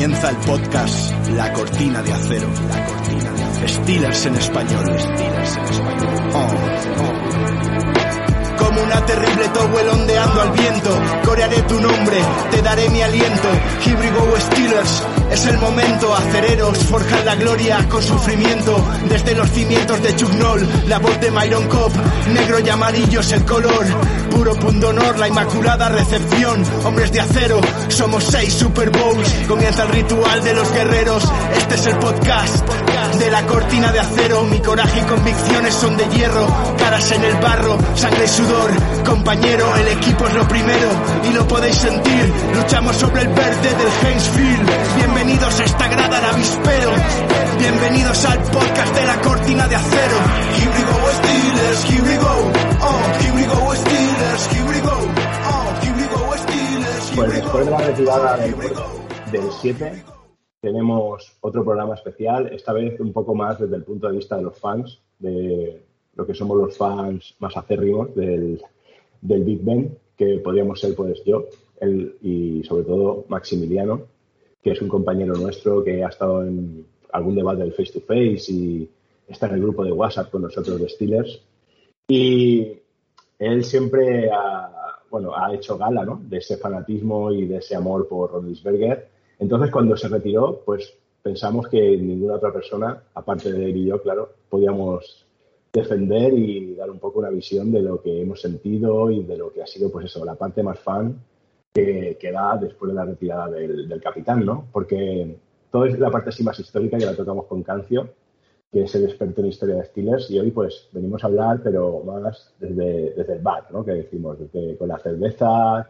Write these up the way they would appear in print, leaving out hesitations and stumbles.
Comienza el podcast La Cortina de Acero. La Cortina de Acero. Steelers en español. Steelers en español. Como una terrible towel ondeando al viento, corearé tu nombre, te daré mi aliento. Here we go Steelers, es el momento. Acereros forjan la gloria con sufrimiento. Desde los cimientos de Chuck Noll, la voz de Myron Cobb. Negro y amarillo es el color, puro pundonor, la inmaculada recepción. Hombres de acero, somos 6 Super Bowls. Comienza el ritual de los guerreros. Este es el podcast de La Cortina de Acero. Mi coraje y convicciones son de hierro. Caras en el barro, sangre y sudor. Compañero, el equipo es lo primero y lo podéis sentir. Luchamos sobre el verde del Heinz Field. Bienvenidos a esta grada de avispero. Bienvenidos al podcast de La Cortina de Acero. Here we go Steelers, here we go. Oh, here we go Steelers, here we go. Oh, here we go Steelers. Pues después de la retirada del 7 tenemos otro programa especial, esta vez un poco más desde el punto de vista de los fans, de lo que somos los fans más acérrimos del Big Ben, que podríamos ser pues yo y sobre todo Maximiliano, que es un compañero nuestro que ha estado en algún debate del Face to Face y está en el grupo de WhatsApp con nosotros de Steelers. Y él siempre ha hecho gala, ¿no?, de ese fanatismo y de ese amor por Roethlisberger. Entonces, cuando se retiró, pues pensamos que ninguna otra persona, aparte de él y yo, claro, podíamos defender y dar un poco una visión de lo que hemos sentido y de lo que ha sido, pues eso, la parte más fan que da después de la retirada del capitán, ¿no? Porque toda la parte así más histórica ya la tocamos con Cancio, que es el experto en historia de Steelers, y hoy pues venimos a hablar, pero más desde el bar, ¿no?, que decimos, con la cerveza,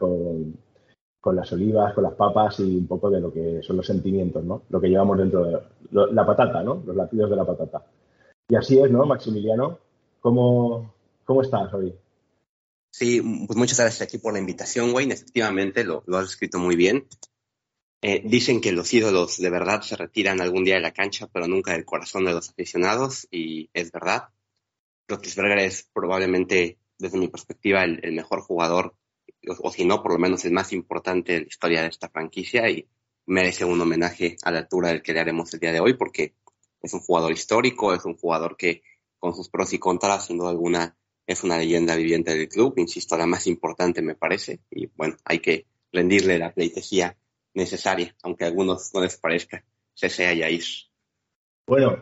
con las olivas, con las papas y un poco de lo que son los sentimientos, ¿no?, lo que llevamos dentro de la patata, ¿no?, los latidos de la patata. Y así es, ¿no, Maximiliano? ¿Cómo estás hoy? Sí, pues muchas gracias aquí por la invitación, Wayne. Efectivamente, lo has escrito muy bien. Dicen que los ídolos de verdad se retiran algún día de la cancha, pero nunca del corazón de los aficionados, y es verdad. Roethlisberger es probablemente, desde mi perspectiva, el mejor jugador, o si no, por lo menos el más importante de la historia de esta franquicia, y merece un homenaje a la altura del que le haremos el día de hoy, porque es un jugador histórico, es un jugador que, con sus pros y contras, sin duda alguna, es una leyenda viviente del club, insisto, la más importante me parece, y bueno, hay que rendirle la pleitesía necesaria, aunque a algunos no les parezca. C.C. Yair. Bueno,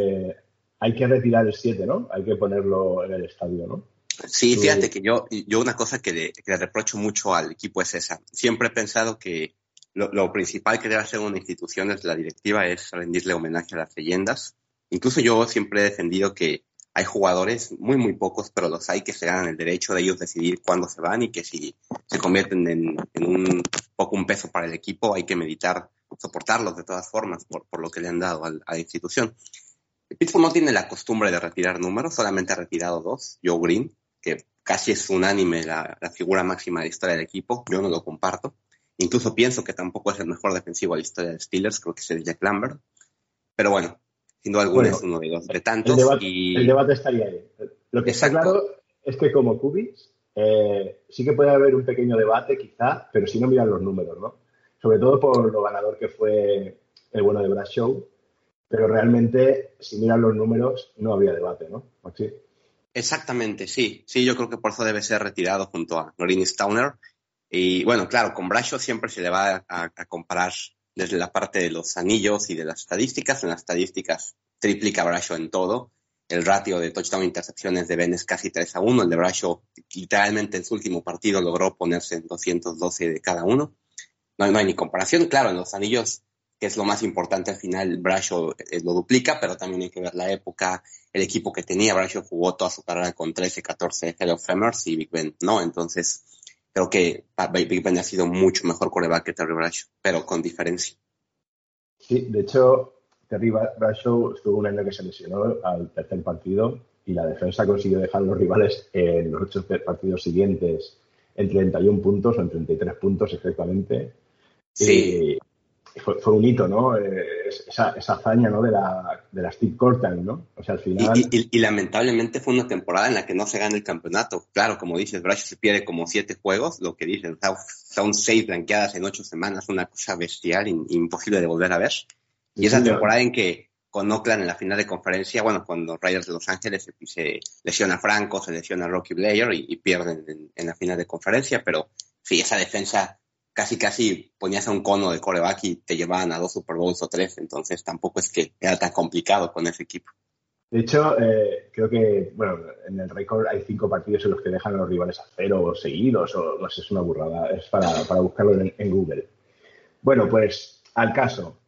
hay que retirar el 7, ¿no? Hay que ponerlo en el estadio, ¿no? Sí, fíjate que yo una cosa que le reprocho mucho al equipo es esa. Siempre he pensado que lo principal que debe hacer una institución desde la directiva es rendirle homenaje a las leyendas. Incluso yo siempre he defendido que hay jugadores, muy muy pocos, pero los hay, que se ganan el derecho de ellos decidir cuándo se van, y que si se convierten en un poco un peso para el equipo, hay que meditar soportarlos de todas formas por lo que le han dado a la institución. Pittsburgh no tiene la costumbre de retirar números, solamente ha retirado 2. Joe Green, que casi es unánime la figura máxima de la historia del equipo, yo no lo comparto. Incluso pienso que tampoco es el mejor defensivo de la historia de Steelers, creo que es el Jack Lambert. Pero bueno, sin duda alguna es uno de los de tantos. El debate estaría ahí. Lo que está claro es que como Cubis sí que puede haber un pequeño debate quizá, pero si no miran los números, ¿no? Sobre todo por lo ganador que fue el bueno de Bradshaw, pero realmente si miran los números no habría debate, ¿no, Maxi? Exactamente, sí. Sí, yo creo que por eso debe ser retirado junto a Noreen Stauner. Y bueno, claro, con Bradshaw siempre se le va a comparar desde la parte de los anillos y de las estadísticas. En las estadísticas triplica Bradshaw en todo. El ratio de touchdown-intercepciones de Ben es casi 3-1. El de Bradshaw, literalmente en su último partido, logró ponerse en 212 de cada uno. No hay ni comparación. Claro, en los anillos, que es lo más importante al final, Bradshaw lo duplica, pero también hay que ver la época, el equipo que tenía. Bradshaw jugó toda su carrera con 13, 14 Hall of Famers y Big Ben no. Entonces, creo que Big Ben ha sido mucho mejor quarterback que Terry Bradshaw, pero con diferencia. Sí, de hecho, Terry Bradshaw estuvo un año que se lesionó al tercer partido y la defensa consiguió dejar a los rivales en los 8 partidos siguientes en 31 puntos o en 33 puntos exactamente. Sí. fue un hito, ¿no? Esa hazaña, ¿no? de la Steve Cortan, ¿no? O sea, al final... Y lamentablemente fue una temporada en la que no se gana el campeonato. Claro, como dices, Brash se pierde como 7 juegos, lo que dicen, son 6 blanqueadas en 8 semanas, una cosa bestial, imposible de volver a ver. Y esa temporada en que con Oakland en la final de conferencia, bueno, cuando Raiders de Los Ángeles se lesiona Franco, se lesiona Rocky Blair y pierden en la final de conferencia, pero sí, esa defensa casi ponías a un cono de quarterback y te llevaban a 2 Super Bowls o 3, entonces tampoco es que era tan complicado con ese equipo. De hecho, creo que, bueno, en el récord hay 5 partidos en los que dejan a los rivales a 0 seguidos, o no sé, es una burrada, es para buscarlo en Google. Bueno, pues al caso,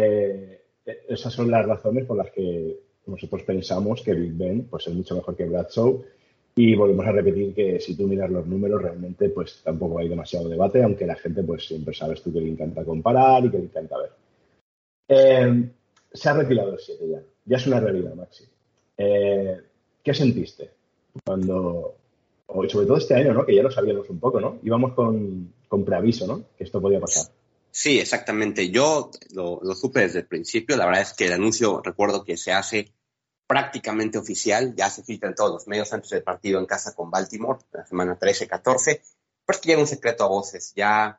esas son las razones por las que nosotros pensamos que Big Ben pues, es mucho mejor que Bledsoe. Y volvemos a repetir que si tú miras los números, realmente pues tampoco hay demasiado debate, aunque la gente pues siempre sabes tú que le encanta comparar y que le encanta ver. Se ha retirado el 7 ya. Ya es una realidad, Maxi. ¿Qué sentiste cuando, o sobre todo este año, ¿no? Que ya lo sabíamos un poco, ¿no? Íbamos con preaviso, ¿no? Que esto podía pasar. Sí, exactamente. Yo lo supe desde el principio. La verdad es que el anuncio, recuerdo que se hace prácticamente oficial, ya se filtra en todos los medios antes del partido en casa con Baltimore, la semana 13-14, pero es que ya era un secreto a voces, ya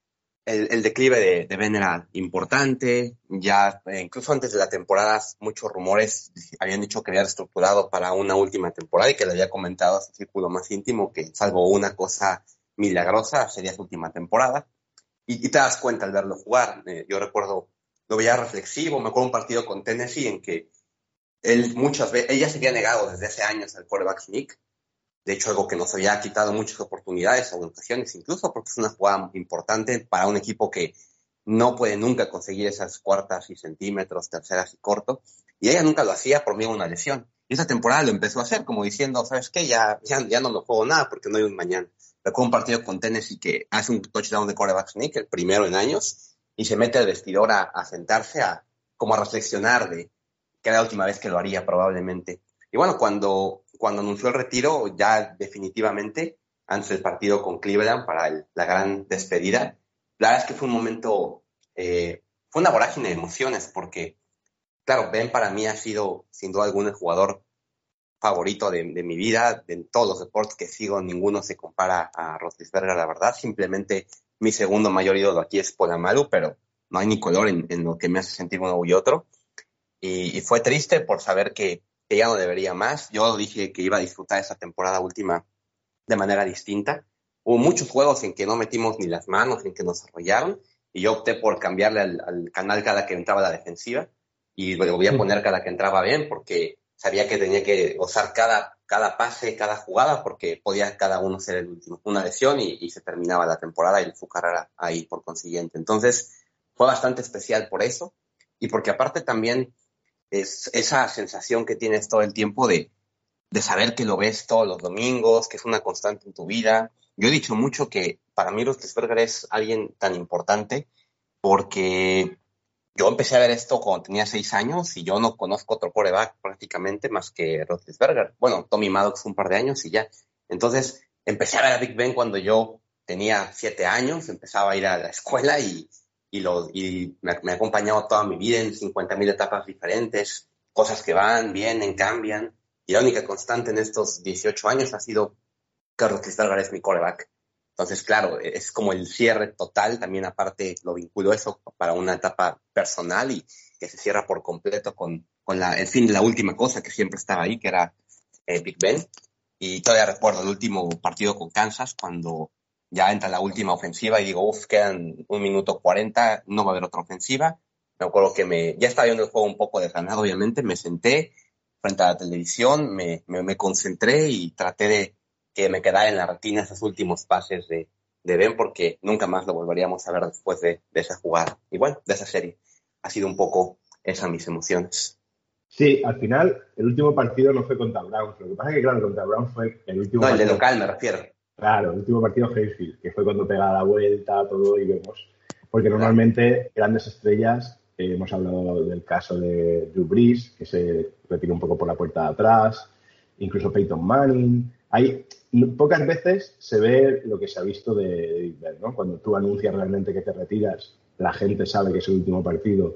el declive de Ben era importante, ya incluso antes de la temporada muchos rumores habían dicho que había reestructurado para una última temporada y que le había comentado a su círculo más íntimo que salvo una cosa milagrosa sería su última temporada, y te das cuenta al verlo jugar. Yo recuerdo, lo veía reflexivo, me acuerdo un partido con Tennessee en que él muchas veces, ella se había negado desde hace años al quarterback sneak, de hecho algo que nos había quitado muchas oportunidades o ocasiones incluso, porque es una jugada importante para un equipo que no puede nunca conseguir esas cuartas y centímetros, terceras y corto, y ella nunca lo hacía por miedo a una lesión. Y esa temporada lo empezó a hacer, como diciendo, ¿sabes qué? Ya no me juego nada porque no hay un mañana. Recuerdo un partido con Tennessee que hace un touchdown de quarterback sneak, el primero en años, y se mete al vestidor a sentarse, como a reflexionar de que era la última vez que lo haría probablemente. Y bueno, cuando anunció el retiro, ya definitivamente, antes del partido con Cleveland para la gran despedida, la verdad es que fue un momento, fue una vorágine de emociones, porque, claro, Ben para mí ha sido, sin duda alguna, el jugador favorito de mi vida, de todos los deportes que sigo, ninguno se compara a Roethlisberger, la verdad, simplemente mi segundo mayor ídolo aquí es Polamalu, pero no hay ni color en lo que me hace sentir uno y otro. Y fue triste por saber que ya no debería más. Yo dije que iba a disfrutar esa temporada última de manera distinta. Hubo muchos juegos en que no metimos ni las manos, en que nos arrollaron, y yo opté por cambiarle al canal cada que entraba la defensiva, y lo voy a poner cada que entraba bien, porque sabía que tenía que gozar cada pase, cada jugada, porque podía cada uno ser el último. Una lesión y se terminaba la temporada y su carrera ahí por consiguiente. Entonces fue bastante especial por eso, y porque aparte también es esa sensación que tienes todo el tiempo de saber que lo ves todos los domingos, que es una constante en tu vida. Yo he dicho mucho que para mí Roethlisberger es alguien tan importante porque yo empecé a ver esto cuando tenía 6 años y yo no conozco otro quarterback prácticamente más que Roethlisberger. Bueno, Tommy Maddox un par de años y ya. Entonces empecé a ver a Big Ben cuando yo tenía 7 años, empezaba a ir a la escuela y me ha acompañado toda mi vida en 50,000 etapas diferentes, cosas que van, vienen, cambian, y la única constante en estos 18 años ha sido que Roethlisberger es mi quarterback. Entonces, claro, es como el cierre total, también aparte lo vinculo eso para una etapa personal y que se cierra por completo con el fin de la última cosa que siempre estaba ahí, que era Big Ben. Y todavía recuerdo el último partido con Kansas, cuando ya entra la última ofensiva y digo, quedan 1 minuto 40, no va a haber otra ofensiva. Me acuerdo que ya estaba viendo el juego un poco desganado, obviamente, me senté frente a la televisión, me concentré y traté de que me quedara en la retina esos últimos pases de Ben, porque nunca más lo volveríamos a ver después de esa jugada. Y bueno, de esa serie. Ha sido un poco esas mis emociones. Sí, al final, el último partido no fue contra Browns. Lo que pasa es que, claro, contra Browns fue el último partido. No, el de local me refiero. Claro, el último partido Hayfield, que fue cuando pega la vuelta, todo y vemos. Porque normalmente grandes estrellas, hemos hablado del caso de Drew Brees, que se retiró un poco por la puerta de atrás, incluso Peyton Manning. Pocas veces se ve lo que se ha visto de Big Ben, ¿no? Cuando tú anuncias realmente que te retiras la gente sabe que es el último partido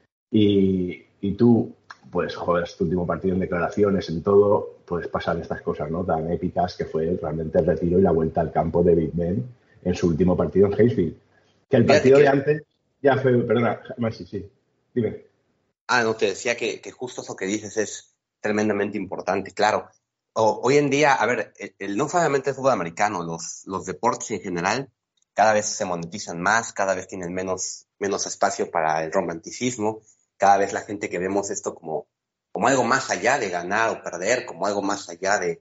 y tú, pues, juegas tu último partido en declaraciones, en todo, pues pasan estas cosas, ¿no? Tan épicas que fue realmente el retiro y la vuelta al campo de Big Ben en su último partido en Hayfield. Que el partido de antes ya fue... Perdona, Maxi, sí. Dime. No, te decía que justo eso que dices es tremendamente importante, claro. Hoy en día, a ver, no solamente el fútbol americano, los deportes en general cada vez se monetizan más, cada vez tienen menos espacio para el romanticismo, cada vez la gente que vemos esto como algo más allá de ganar o perder, como algo más allá de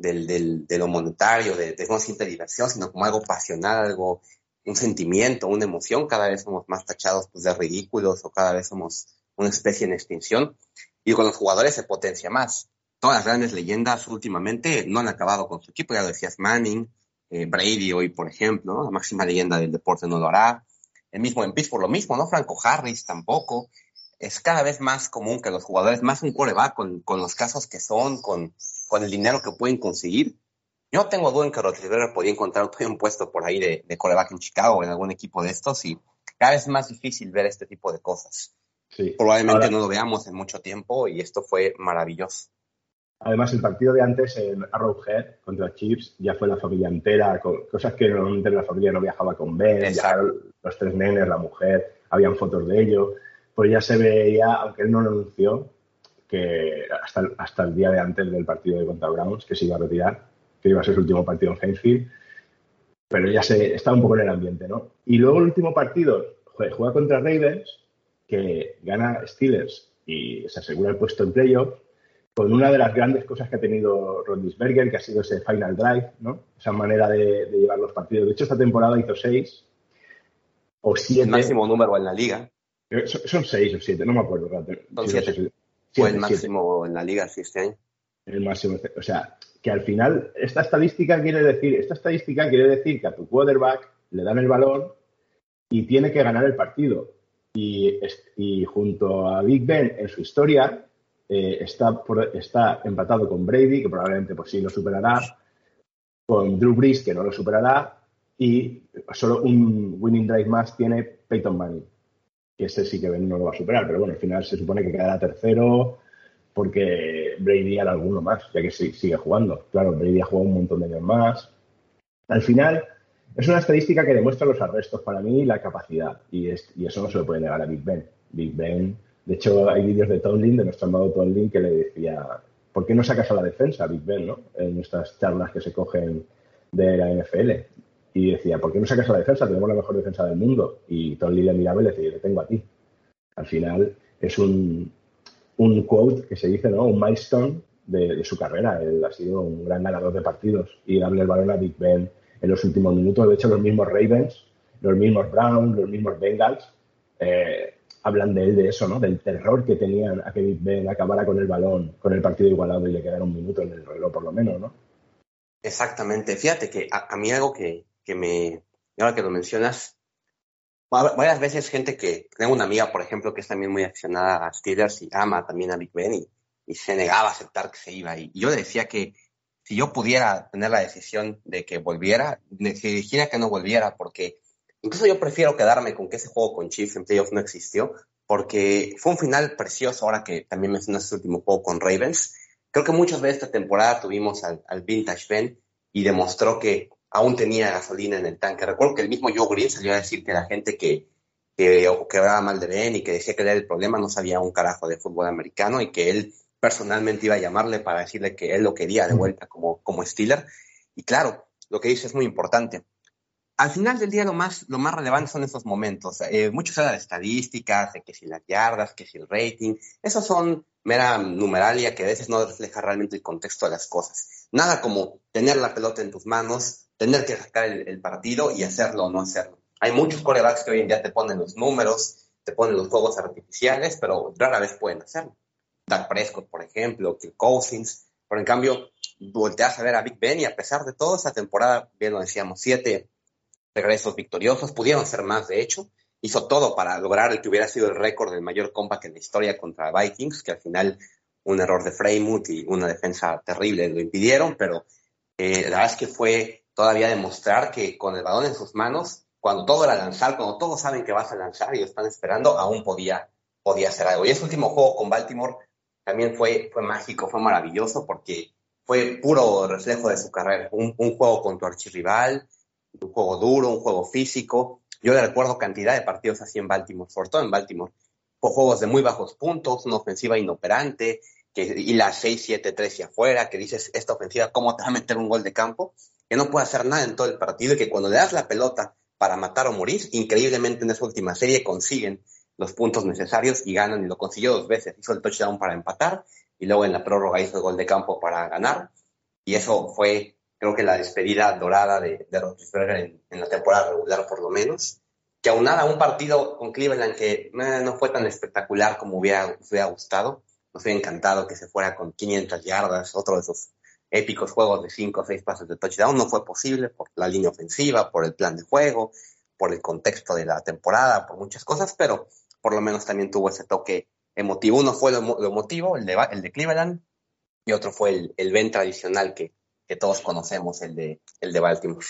lo monetario, de no simple diversión, sino como algo pasional, algo, un sentimiento, una emoción, cada vez somos más tachados pues, de ridículos o cada vez somos una especie en extinción, y con los jugadores se potencia más. Todas las grandes leyendas últimamente no han acabado con su equipo, ya lo decías Manning, Brady hoy, por ejemplo, ¿no? La máxima leyenda del deporte no lo hará. El mismo en Pittsburgh, lo mismo, ¿no? Franco Harris tampoco. Es cada vez más común que los jugadores, más un quarterback con los casos que son, con el dinero que pueden conseguir. Yo tengo duda en que Roethlisberger podía encontrar un puesto por ahí de quarterback en Chicago o en algún equipo de estos, y cada vez es más difícil ver este tipo de cosas. Sí. Probablemente no lo veamos en mucho tiempo y esto fue maravilloso. Además, el partido de antes en Arrowhead contra Chiefs ya fue la familia entera, cosas que normalmente la familia no viajaba con Ben, ya los 3 nenes, la mujer, habían fotos de ello. Pues ya se veía, aunque él no lo anunció, que hasta el día de antes del partido de contra Browns, que se iba a retirar, que iba a ser su último partido en Hayfield, pero ya estaba un poco en el ambiente, ¿no? Y luego el último partido juega contra Ravens, que gana Steelers y se asegura el puesto en playoff, con una de las grandes cosas que ha tenido Roethlisberger, que ha sido ese final drive, ¿no? Esa manera de llevar los partidos. De hecho, esta temporada hizo 6 o 7. El máximo número en la liga. Son 6 o 7, no me acuerdo. Son 7. Fue el máximo en la liga, sí, este año. El máximo. O sea, que al final esta estadística quiere decir que a tu quarterback le dan el balón y tiene que ganar el partido. Y junto a Big Ben en su historia está empatado con Brady, que probablemente pues sí lo superará, con Drew Brees, que no lo superará, y solo un winning drive más tiene Peyton Manning, que ese sí que Ben no lo va a superar, pero bueno, al final se supone que quedará tercero porque Brady hará alguno más, ya que sigue jugando. Claro, Brady ha jugado un montón de años más. Al final, es una estadística que demuestra los arrestos para mí y la capacidad, y eso no se lo puede negar a Big Ben. Big Ben, de hecho, hay vídeos de Tomlin, de nuestro amado Tomlin, que le decía, ¿por qué no sacas a la defensa, Big Ben, ¿no? En estas charlas que se cogen de la NFL. Y decía, ¿por qué no sacas a la defensa? Tenemos la mejor defensa del mundo. Y Tomlin le miraba y le decía, yo te tengo a ti. Al final, es un quote que se dice, ¿no? Un milestone de su carrera. Él ha sido un gran ganador de partidos. Y darle el balón a Big Ben en los últimos minutos. De hecho, los mismos Ravens, los mismos Browns, los mismos Bengals, hablan de él, de eso, ¿no? Del terror que tenían a que Big Ben acabara con el balón, con el partido igualado y le quedara un minuto en el reloj, por lo menos, ¿no? Exactamente. Fíjate que a mí algo que ahora que lo mencionas, varias veces gente que tengo una amiga, por ejemplo, que es también muy aficionada a Steelers y ama también a Big Ben y se negaba a aceptar que se iba. Y yo le decía que si yo pudiera tener la decisión de que volviera, decidiera que no volviera, porque incluso yo prefiero quedarme con que ese juego con Chiefs en playoff no existió, porque fue un final precioso. Ahora que también mencionaste ese último juego con Ravens, creo que muchas veces esta temporada tuvimos al Vintage Ben y demostró que aún tenía gasolina en el tanque. Recuerdo que el mismo Joe Green salió a decir que la gente que hablaba mal de Ben y que decía que era el problema no sabía un carajo de fútbol americano y que él personalmente iba a llamarle para decirle que él lo quería de vuelta como Steeler. Y claro, lo que dice es muy importante. Al final del día lo más relevante son esos momentos. Muchos hablan de estadísticas, de que si las yardas, que si el rating. Esos son mera numeralia que a veces no refleja realmente el contexto de las cosas. Nada como tener la pelota en tus manos, tener que sacar el partido y hacerlo o no hacerlo. Hay muchos quarterbacks que hoy en día te ponen los números, te ponen los juegos artificiales, pero rara vez pueden hacerlo. Dak Prescott, por ejemplo, Kirk Cousins. Pero en cambio, volteas a ver a Big Ben y a pesar de todo, esa temporada, bien lo decíamos, 7 regresos victoriosos, pudieron ser más de hecho, hizo todo para lograr el que hubiera sido el récord del mayor comeback en la historia contra Vikings, que al final un error de Freiermuth y una defensa terrible lo impidieron, pero la verdad es que fue todavía demostrar que con el balón en sus manos cuando todo era lanzar, cuando todos saben que vas a lanzar y lo están esperando, aún podía hacer algo. Y ese último juego con Baltimore también fue mágico, fue maravilloso, porque fue puro reflejo de su carrera. Un juego con tu archirrival, un juego duro, un juego físico. Yo le recuerdo cantidad de partidos así en Baltimore, sobre todo en Baltimore. Con juegos de muy bajos puntos, una ofensiva inoperante, y la 6-7-3 hacia afuera, que dices, esta ofensiva, ¿cómo te va a meter un gol de campo? Que no puede hacer nada en todo el partido, y que cuando le das la pelota para matar o morir, increíblemente en esa última serie consiguen los puntos necesarios y ganan, y lo consiguió 2 veces. Hizo el touchdown para empatar, y luego en la prórroga hizo el gol de campo para ganar, y eso fue, creo que la despedida dorada de Roethlisberger en la temporada regular, por lo menos, que aunada a un partido con Cleveland que no fue tan espectacular como hubiera gustado. Nos hubiera encantado que se fuera con 500 yardas, otro de esos épicos juegos de 5 o 6 pases de touchdown. No fue posible por la línea ofensiva, por el plan de juego, por el contexto de la temporada, por muchas cosas, pero por lo menos también tuvo ese toque emotivo. Uno fue lo emotivo, el de Cleveland, y otro fue el Ben tradicional que todos conocemos, el de Baltimore.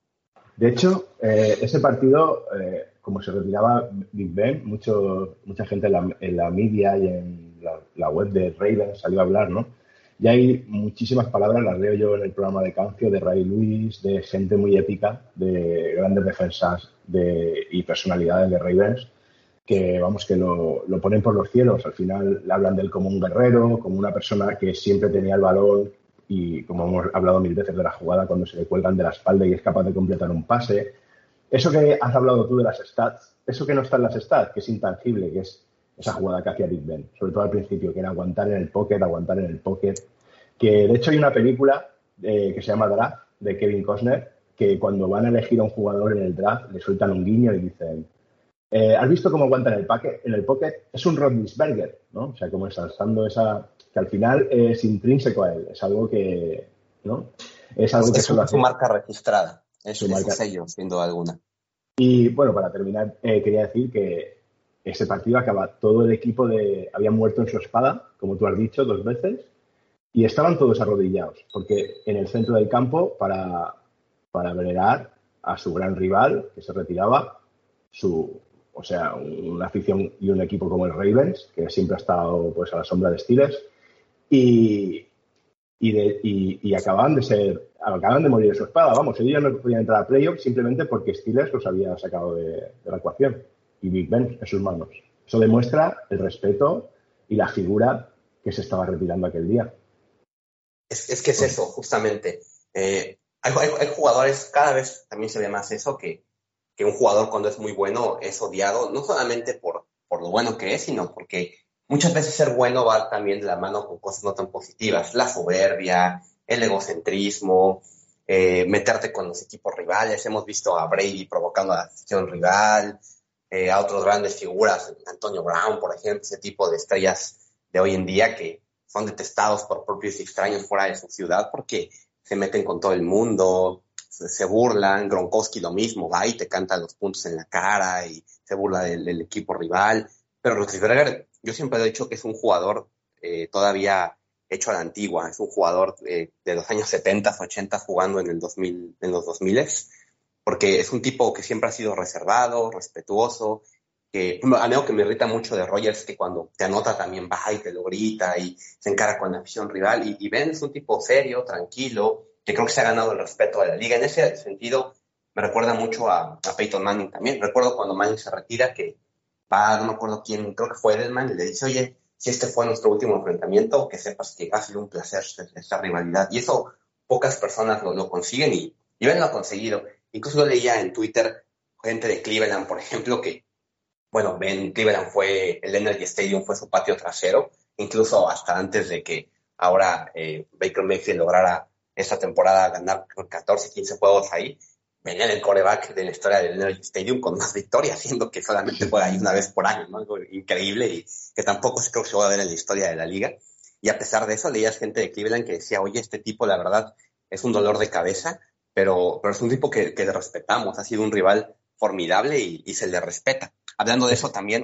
De hecho, ese partido, como se retiraba Big Ben, mucha gente en la media y en la web de Ravens salió a hablar, ¿no? Y hay muchísimas palabras, las leo yo en el programa de Cancio, de Ray Lewis, de gente muy épica, de grandes defensas y personalidades de Ravens, que vamos, que lo ponen por los cielos. Al final le hablan de él como un guerrero, como una persona que siempre tenía el balón, y como hemos hablado 1000 veces de la jugada cuando se le cuelgan de la espalda y es capaz de completar un pase. Eso que has hablado tú de las stats, eso que no está en las stats, que es intangible, que es esa jugada que hacía Big Ben, sobre todo al principio, que era aguantar en el pocket, que de hecho hay una película que se llama Draft, de Kevin Costner, que cuando van a elegir a un jugador en el draft le sueltan un guiño y dicen, ¿has visto cómo aguanta en el pocket? Es un Roethlisberger, ¿no? O sea, como ensalzando esa, que al final es intrínseco a él, es algo que, ¿no? Es algo que solo hace su marca registrada, es su su sello, sin duda alguna. Y bueno, para terminar, quería decir que ese partido acaba todo el equipo había muerto en su espada, como tú has dicho, 2 veces, y estaban todos arrodillados, porque en el centro del campo, para venerar a su gran rival, que se retiraba, una afición y un equipo como el Ravens, que siempre ha estado pues a la sombra de Steelers, y acaban de morir de su espada. Vamos, ellos no podían entrar a playoff simplemente porque Steelers los había sacado de la ecuación, y Big Ben en sus manos. Eso demuestra el respeto y la figura que se estaba retirando aquel día. Es que es eso, justamente. Hay jugadores, cada vez también se ve más eso, que un jugador cuando es muy bueno es odiado, no solamente por lo bueno que es, sino porque muchas veces ser bueno va también de la mano con cosas no tan positivas. La soberbia, el egocentrismo, meterte con los equipos rivales. Hemos visto a Brady provocando a la afición rival, a otras grandes figuras, Antonio Brown, por ejemplo, ese tipo de estrellas de hoy en día que son detestados por propios y extraños fuera de su ciudad porque se meten con todo el mundo, se burlan. Gronkowski lo mismo, va y te canta los puntos en la cara y se burla del equipo rival. Pero Roethlisberger, yo siempre he dicho que es un jugador todavía hecho a la antigua, es un jugador de los años 70, 80 jugando en los 2000, porque es un tipo que siempre ha sido reservado, respetuoso, que algo que me irrita mucho de Rodgers es que cuando te anota también va y te lo grita y se encara con la afición rival, y Ben es un tipo serio, tranquilo, que creo que se ha ganado el respeto de la liga. En ese sentido me recuerda mucho a Peyton Manning también. Recuerdo cuando Manning se retira que no me acuerdo quién, creo que fue Edelman, y le dice, oye, si este fue nuestro último enfrentamiento, que sepas que ha sido un placer esta rivalidad. Y eso pocas personas lo consiguen, y Ben lo ha conseguido. Incluso yo leía en Twitter gente de Cleveland, por ejemplo, que, bueno, Cleveland el Energy Stadium fue su patio trasero, incluso hasta antes de que ahora Baker Mayfield lograra esta temporada ganar 14, 15 juegos ahí. Venía el quarterback de la historia del Energy Stadium con más victorias, siendo que solamente juega ahí una vez por año, ¿no? Algo increíble, y que tampoco creo que se va a ver en la historia de la liga. Y a pesar de eso, leías gente de Cleveland que decía, oye, este tipo, la verdad, es un dolor de cabeza, pero es un tipo que le respetamos, ha sido un rival formidable y se le respeta. Hablando de eso también,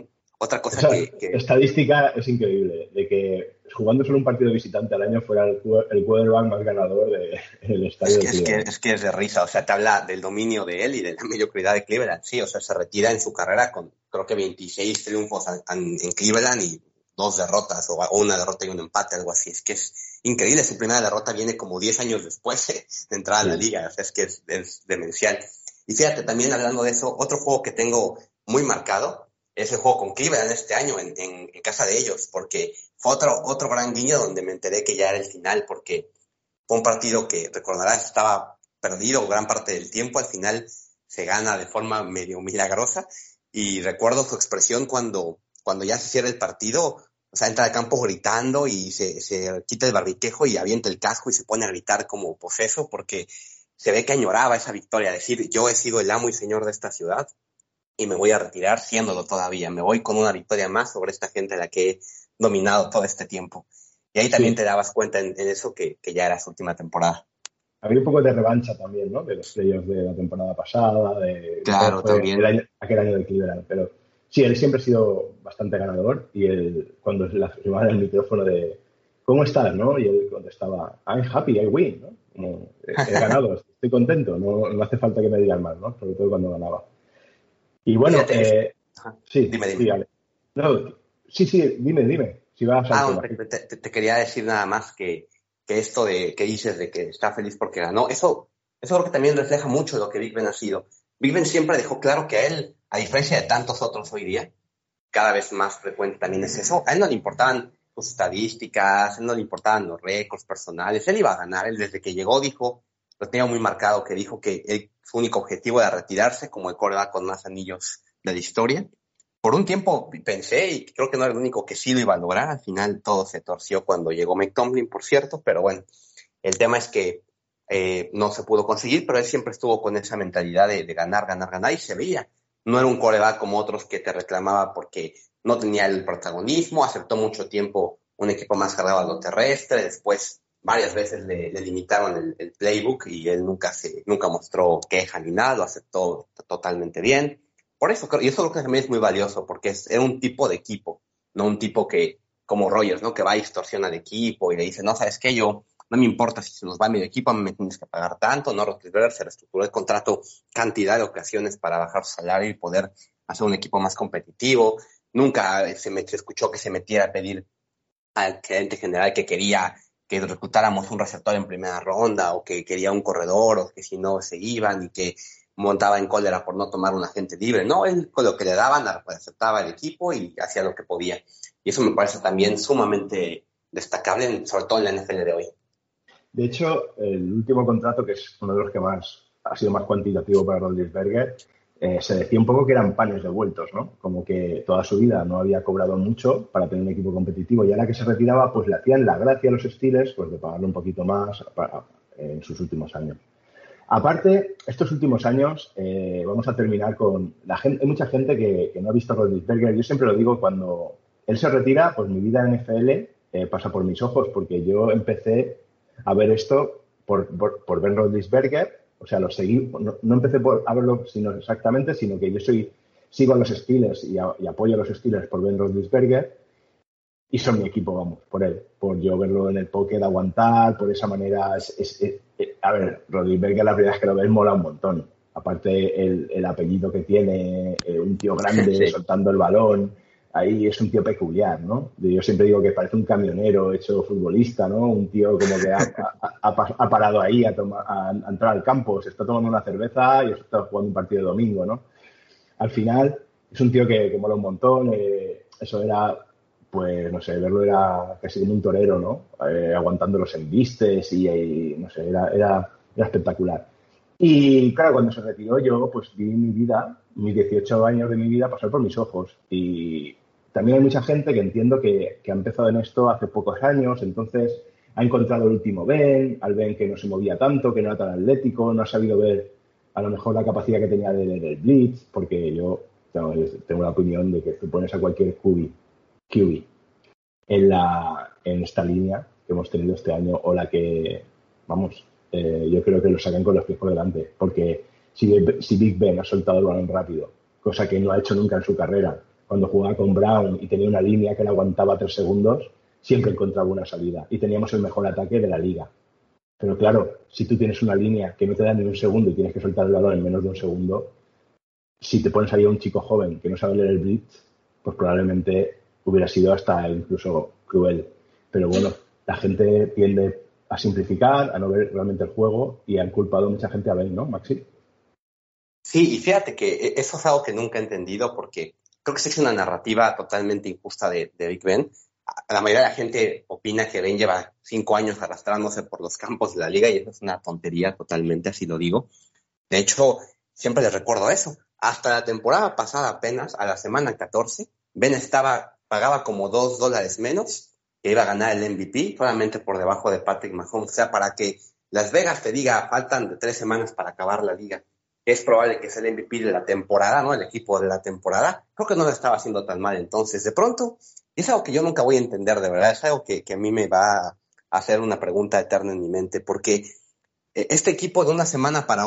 Otra cosa Esa que estadística es increíble, de que jugando solo un partido visitante al año fuera el quarterback más ganador del estadio de Cleveland. es que es de risa, o sea, te habla del dominio de él y de la mediocridad de Cleveland, sí, o sea, se retira en su carrera con creo que 26 triunfos en Cleveland y 2 derrotas, o una derrota y un empate, algo así, es que es increíble, su primera derrota viene como 10 años después de entrar a la liga, o sea, es que es demencial. Y fíjate, también hablando de eso, otro juego que tengo muy marcado es el juego con Cleveland este año en casa de ellos, porque fue otro gran guiño donde me enteré que ya era el final, porque fue un partido que, recordarás, estaba perdido gran parte del tiempo, al final se gana de forma medio milagrosa, y recuerdo su expresión cuando ya se cierra el partido, o sea, entra al campo gritando y se quita el barbiquejo y avienta el casco y se pone a gritar como poseso, porque se ve que añoraba esa victoria, decir, yo he sido el amo y señor de esta ciudad, y me voy a retirar siéndolo todavía, me voy con una victoria más sobre esta gente a la que he dominado todo este tiempo. Y ahí también te dabas cuenta en eso que ya era su última temporada. Había un poco de revancha también, ¿no? De los playoffs de la temporada pasada, Claro, también. aquel año de Cleveland. Pero sí, él siempre ha sido bastante ganador y él, cuando le llamaban el micrófono de ¿cómo estás, no? Y él contestaba, I'm happy, I win, ¿no? Como, he ganado, estoy contento, no hace falta que me digan más, ¿no? Sobre todo cuando ganaba. Y bueno, sí, Dime. dígale. No, sí, dime. Si vas al tema. Te quería decir nada más que esto de que dices de que está feliz porque ganó, eso creo que también refleja mucho lo que Big Ben ha sido. Big Ben siempre dejó claro que a él, a diferencia de tantos otros hoy día, cada vez más frecuente también es eso, a él no le importaban sus estadísticas, a él no le importaban los récords personales, él iba a ganar, él desde que llegó dijo, lo tenía muy marcado, que dijo que su único objetivo era retirarse como el quarterback con más anillos de la historia. Por un tiempo pensé, y creo que no era el único que sí lo iba a lograr, al final todo se torció cuando llegó Mike Tomlin, por cierto, pero bueno, el tema es que no se pudo conseguir, pero él siempre estuvo con esa mentalidad de ganar, y se veía. No era un quarterback como otros que te reclamaba porque no tenía el protagonismo, aceptó mucho tiempo un equipo más cargado a lo terrestre, después varias veces le limitaron el playbook y él nunca mostró queja ni nada, lo aceptó totalmente bien. Por eso, y eso creo que también es muy valioso, porque era un tipo de equipo, no un tipo que, como Rodgers, ¿no? Que va y extorsiona al equipo y le dice, no, ¿sabes qué? Yo, no me importa si se nos va medio equipo, a mí me tienes que pagar tanto, ¿no? Roethlisberger se reestructuró el contrato cantidad de ocasiones para bajar su salario y poder hacer un equipo más competitivo. Nunca se escuchó que se metiera a pedir al gerente general que quería que reclutáramos un receptor en primera ronda, o que quería un corredor, o que si no se iban, y que montaba en cólera por no tomar un agente libre. No, él con lo que le daban aceptaba el equipo y hacía lo que podía. Y eso me parece también sumamente destacable, sobre todo en la NFL de hoy. De hecho, el último contrato, que es uno de los que más ha sido más cuantitativo para Roethlisberger, se decía un poco que eran panes devueltos, ¿no? Como que toda su vida no había cobrado mucho para tener un equipo competitivo, y ahora que se retiraba, pues le hacían la gracia a los Steelers, pues de pagarle un poquito más en sus últimos años. Aparte, estos últimos años, vamos a terminar con la gente. Hay mucha gente que no ha visto a Roethlisberger. Yo siempre lo digo, cuando él se retira, pues mi vida en NFL pasa por mis ojos, porque yo empecé a ver esto por Ben Roethlisberger. O sea, lo seguí, no empecé a verlo exactamente, sino que yo sigo a los Steelers y apoyo a los Steelers por Ben Roethlisberger, y son mi equipo, vamos, por él, por yo verlo en el pocket, aguantar, por esa manera. A ver, Roethlisberger, la primera vez que lo ves, mola un montón. Aparte, el apellido que tiene, un tío grande, sí, soltando el balón, ahí es un tío peculiar, ¿no? Yo siempre digo que parece un camionero hecho futbolista, ¿no? Un tío como que ha parado ahí a entrar al campo, se está tomando una cerveza y está jugando un partido de domingo, ¿no? Al final, es un tío que mola un montón. Eso era, pues, no sé, verlo era casi como un torero, ¿no? Aguantando los embistes y no sé, era espectacular. Y claro, cuando se retiró, yo pues vi mi vida, mis 18 años de mi vida, pasar por mis ojos. Y también hay mucha gente que entiendo que ha empezado en esto hace pocos años, entonces ha encontrado el último Ben, al Ben que no se movía tanto, que no era tan atlético, no ha sabido ver a lo mejor la capacidad que tenía del blitz, porque yo tengo la opinión de que tú pones a cualquier QB en esta línea que hemos tenido este año, o la que, vamos, yo creo que lo sacan con los pies por delante, porque si Big Ben ha soltado el balón rápido, cosa que no ha hecho nunca en su carrera, cuando jugaba con Brown y tenía una línea que le aguantaba 3 segundos, siempre encontraba una salida y teníamos el mejor ataque de la liga. Pero claro, si tú tienes una línea que no te da ni un segundo y tienes que soltar el balón en menos de un segundo, si te pones ahí a un chico joven que no sabe leer el blitz, pues probablemente hubiera sido hasta incluso cruel. Pero bueno, la gente tiende a simplificar, a no ver realmente el juego y han culpado a mucha gente a Ben, ¿no, Maxi? Sí, y fíjate que eso es algo que nunca he entendido porque creo que se hizo una narrativa totalmente injusta de Big Ben. La mayoría de la gente opina que Ben lleva 5 años arrastrándose por los campos de la liga y eso es una tontería totalmente, así lo digo. De hecho, siempre les recuerdo eso. Hasta la temporada pasada apenas, a la semana 14, Ben pagaba como $2 menos, que iba a ganar el MVP, solamente por debajo de Patrick Mahomes. O sea, para que Las Vegas te diga, faltan de 3 semanas para acabar la liga, es probable que sea el MVP de la temporada, ¿no? El equipo de la temporada. Creo que no lo estaba haciendo tan mal. Entonces, de pronto, es algo que yo nunca voy a entender, de verdad. Es algo que a mí me va a hacer una pregunta eterna en mi mente, porque este equipo de una semana para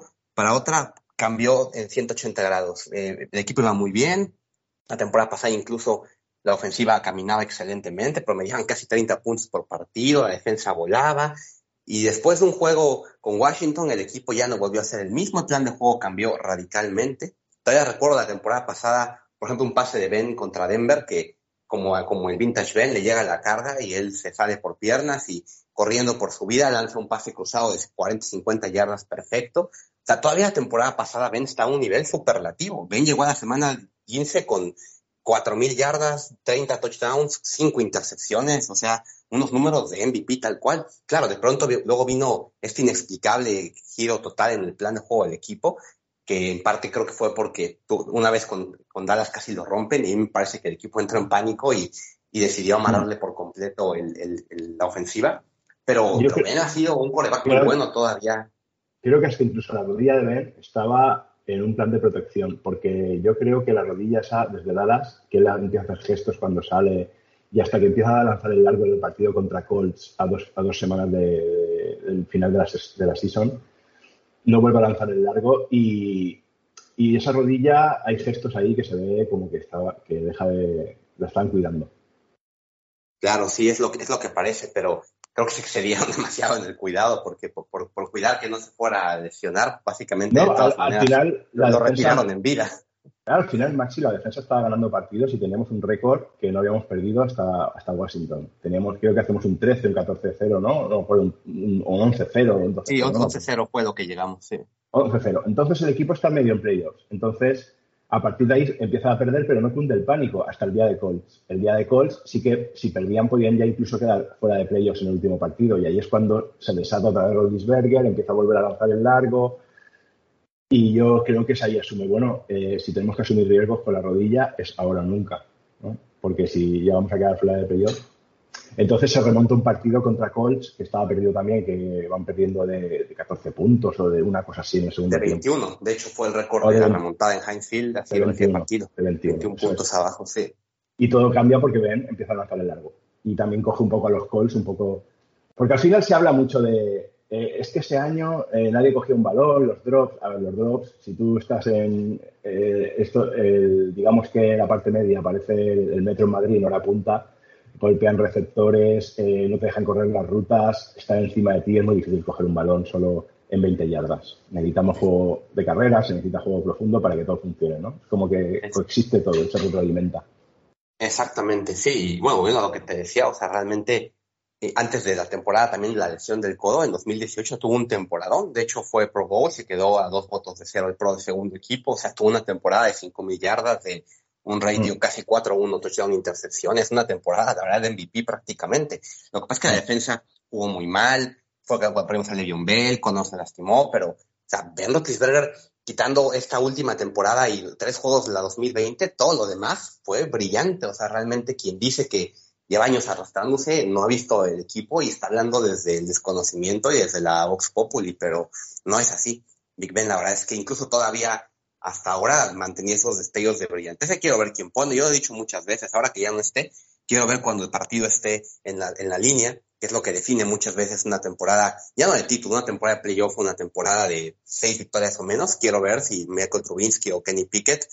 otra cambió en 180 grados. El equipo iba muy bien. La temporada pasada incluso la ofensiva caminaba excelentemente, promediaban casi 30 puntos por partido, la defensa volaba. Y después de un juego con Washington, el equipo ya no volvió a ser el mismo, el plan de juego cambió radicalmente. Todavía recuerdo la temporada pasada, por ejemplo, un pase de Ben contra Denver, que como el vintage Ben, le llega la carga y él se sale por piernas y corriendo por su vida lanza un pase cruzado de 40, 50 yardas perfecto. O sea, todavía la temporada pasada Ben está a un nivel superlativo. Ben llegó a la semana 15 con 4,000 yardas, 30 touchdowns, 5 intercepciones, o sea, unos números de MVP tal cual. Claro, de pronto luego vino este inexplicable giro total en el plan de juego del equipo, que en parte creo que fue porque una vez con Dallas casi lo rompen y me parece que el equipo entró en pánico y decidió amarrarle por completo la ofensiva. Pero Ben ha sido un quarterback muy bueno todavía. Creo que hasta incluso la rodilla de Ben estaba en un plan de protección, porque yo creo que la rodilla esa, desde Dallas, que él empieza a hacer gestos cuando sale y hasta que empieza a lanzar el largo del partido contra Colts a dos semanas del final de la season, no vuelve a lanzar el largo y esa rodilla hay gestos ahí que se ve como que la están cuidando. Claro, sí, es lo que parece, pero creo que se excedieron demasiado en el cuidado, porque por cuidar que no se fuera a lesionar, básicamente no, al final lo retiraron en vida. Claro, al final, Maxi, la defensa estaba ganando partidos y teníamos un récord que no habíamos perdido hasta Washington. Creo que hacemos un 13, un 14-0, ¿no? No, fue un 11-0. Un 12-0, sí, 11-0 fue lo que llegamos, sí. 11-0. Entonces el equipo está medio en playoffs. Entonces, a partir de ahí empieza a perder, pero no cunde el pánico hasta el día de Colts. El día de Colts sí que si perdían podían ya incluso quedar fuera de playoffs en el último partido. Y ahí es cuando se desata otra vez Roethlisberger, empieza a volver a lanzar el largo. Y yo creo que es ahí asume, si tenemos que asumir riesgos con la rodilla, es ahora o nunca, ¿no? Porque si ya vamos a quedar fuera de playoff. Entonces se remonta un partido contra Colts, que estaba perdido también, que van perdiendo de 14 puntos o de una cosa así en el segundo tiempo. De 21, de hecho fue el récord de la remontada en Heinz Field, así de 21 partido. De 21 puntos abajo, sí. Y todo cambia porque Ben empieza a lanzar el largo. Y también coge un poco a los Colts, porque al final se habla mucho de es que ese año nadie cogió un balón, los drops, si tú estás en digamos que en la parte media aparece el metro en Madrid, no la punta, golpean receptores, no te dejan correr las rutas, están encima de ti, es muy difícil coger un balón solo en 20 yardas. Necesitamos juego de carreras, se necesita juego profundo para que todo funcione, ¿no? Es como que coexiste todo, se retroalimenta. Exactamente, sí. Bueno, lo que te decía, o sea, realmente antes de la temporada también la lesión del codo, en 2018 tuvo un temporadón, de hecho fue Pro Bowl, se quedó a 2 votos de 0 el Pro de segundo equipo, o sea, tuvo una temporada de 5,000 yardas, de un ratio casi 4-1, touchdown, intercepciones, una temporada, la verdad, de MVP prácticamente. Lo que pasa es que la defensa jugó muy mal, fue que perdimos a Le'Veon Bell, cuando se lastimó, pero, o sea, Ben Roethlisberger, quitando esta última temporada y 3 juegos de la 2020, todo lo demás fue brillante, o sea, realmente quien dice que lleva años arrastrándose, no ha visto el equipo y está hablando desde el desconocimiento y desde la Vox Populi, pero no es así. Big Ben, la verdad es que incluso todavía hasta ahora mantenía esos destellos de brillantez. Quiero ver quién pone, yo lo he dicho muchas veces, ahora que ya no esté, quiero ver cuando el partido esté en la línea, que es lo que define muchas veces una temporada, ya no de título, una temporada de playoff, una temporada de 6 victorias o menos. Quiero ver si Michael Trubinsky o Kenny Pickett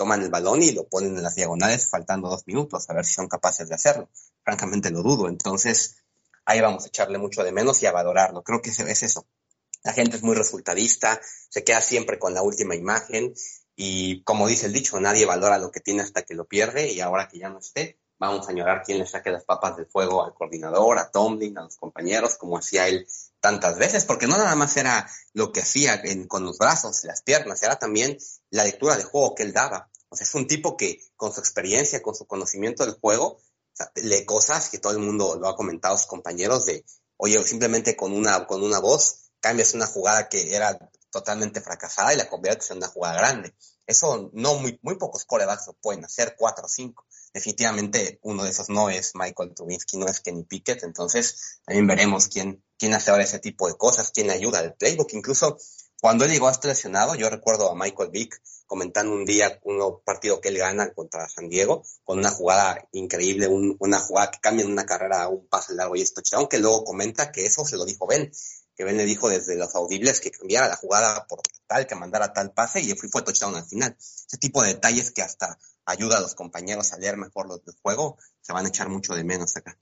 toman el balón y lo ponen en las diagonales faltando 2 minutos, a ver si son capaces de hacerlo. Francamente lo dudo, entonces ahí vamos a echarle mucho de menos y a valorarlo. Creo que es eso. La gente es muy resultadista, se queda siempre con la última imagen y, como dice el dicho, nadie valora lo que tiene hasta que lo pierde, y ahora que ya no esté, vamos a añorar quién le saque las papas del fuego al coordinador, a Tomlin, a los compañeros, como hacía él tantas veces, porque no nada más era lo que hacía con los brazos, las piernas, era también la lectura de juego que él daba. O sea, es un tipo que con su experiencia, con su conocimiento del juego, o sea, lee cosas que todo el mundo lo ha comentado, sus compañeros, de, oye, simplemente con una voz cambias una jugada que era totalmente fracasada y la conviertes en una jugada grande. Eso muy pocos quarterbacks lo pueden hacer, 4 o 5. Definitivamente uno de esos no es Michael Trubisky, no es Kenny Pickett, entonces también veremos quién hace ahora ese tipo de cosas, quién ayuda al playbook. Incluso cuando él llegó a estar lesionado, yo recuerdo a Michael Vick comentando un día un partido que él gana contra San Diego, con una jugada increíble, una jugada que cambia en una carrera a un pase largo y es touchdown, que luego comenta que eso se lo dijo Ben, que Ben le dijo desde los audibles que cambiara la jugada por tal, que mandara tal pase, y fue touchdown al final. Ese tipo de detalles que hasta ayuda a los compañeros a leer mejor los del juego, se van a echar mucho de menos acá.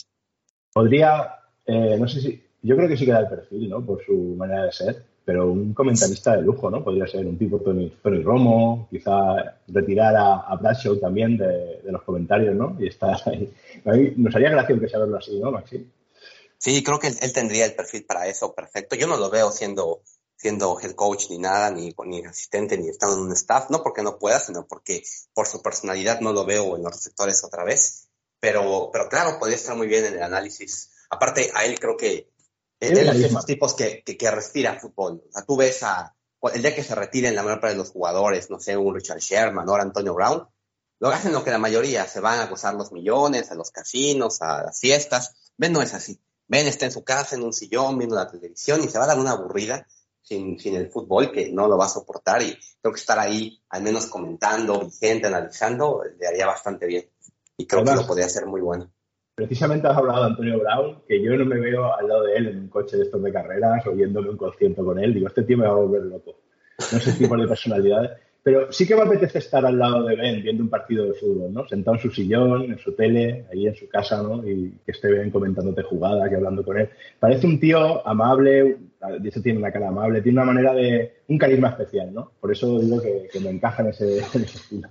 Podría, no sé si, yo creo que sí que da el perfil, ¿no? Por su manera de ser, pero un comentarista de lujo, ¿no? Podría ser un tipo Tony Romo, quizá retirar a Bradshaw también de los comentarios, ¿no? Y estar ahí. Nos haría gracia que saberlo así, ¿no, Maxi? Sí, creo que él tendría el perfil para eso perfecto. Yo no lo veo siendo head coach ni nada, ni asistente, ni estando en un staff, no porque no pueda, sino porque por su personalidad no lo veo en los receptores otra vez. Pero claro, podría estar muy bien en el análisis. Aparte, a él creo que él es de esos tipos que respira fútbol. O sea, tú ves el día que se retiren la mayor parte de los jugadores, no sé, un Richard Sherman, ahora Antonio Brown, lo hacen lo que la mayoría, se van a gozar los millones, a los casinos, a las fiestas. Ben no es así. Ben está en su casa, en un sillón, viendo la televisión, y se va a dar una aburrida sin el fútbol, que no lo va a soportar, y creo que estar ahí, al menos comentando, vigente, analizando, le haría bastante bien. Y creo que lo podría hacer muy bueno. Precisamente has hablado de Antonio Brown, que yo no me veo al lado de él en un coche de estos de carreras o yéndome un concierto con él. Digo, este tío me va a volver loco. No sé el tipo de personalidades. Pero sí que me apetece estar al lado de Ben viendo un partido de fútbol, ¿no? Sentado en su sillón, en su tele, ahí en su casa, ¿no? Y que esté Ben comentándote jugadas y hablando con él. Parece un tío amable, de hecho tiene una cara amable, tiene una manera un carisma especial, ¿no? Por eso digo que me encaja en ese estilo.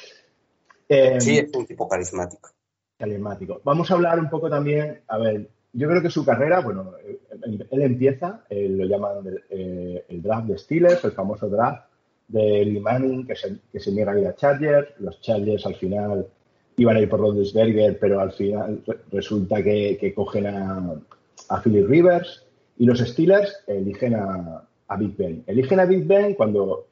Sí, es un tipo carismático. Carismático. Vamos a hablar un poco también, a ver, yo creo que su carrera, bueno, él empieza, lo llaman el draft de Steelers, el famoso draft de Eli Manning, que se niega a ir a Chargers. Los Chargers al final iban a ir por Roethlisberger, pero al final resulta que cogen a Philip Rivers, y los Steelers eligen a Big Ben. Eligen a Big Ben cuando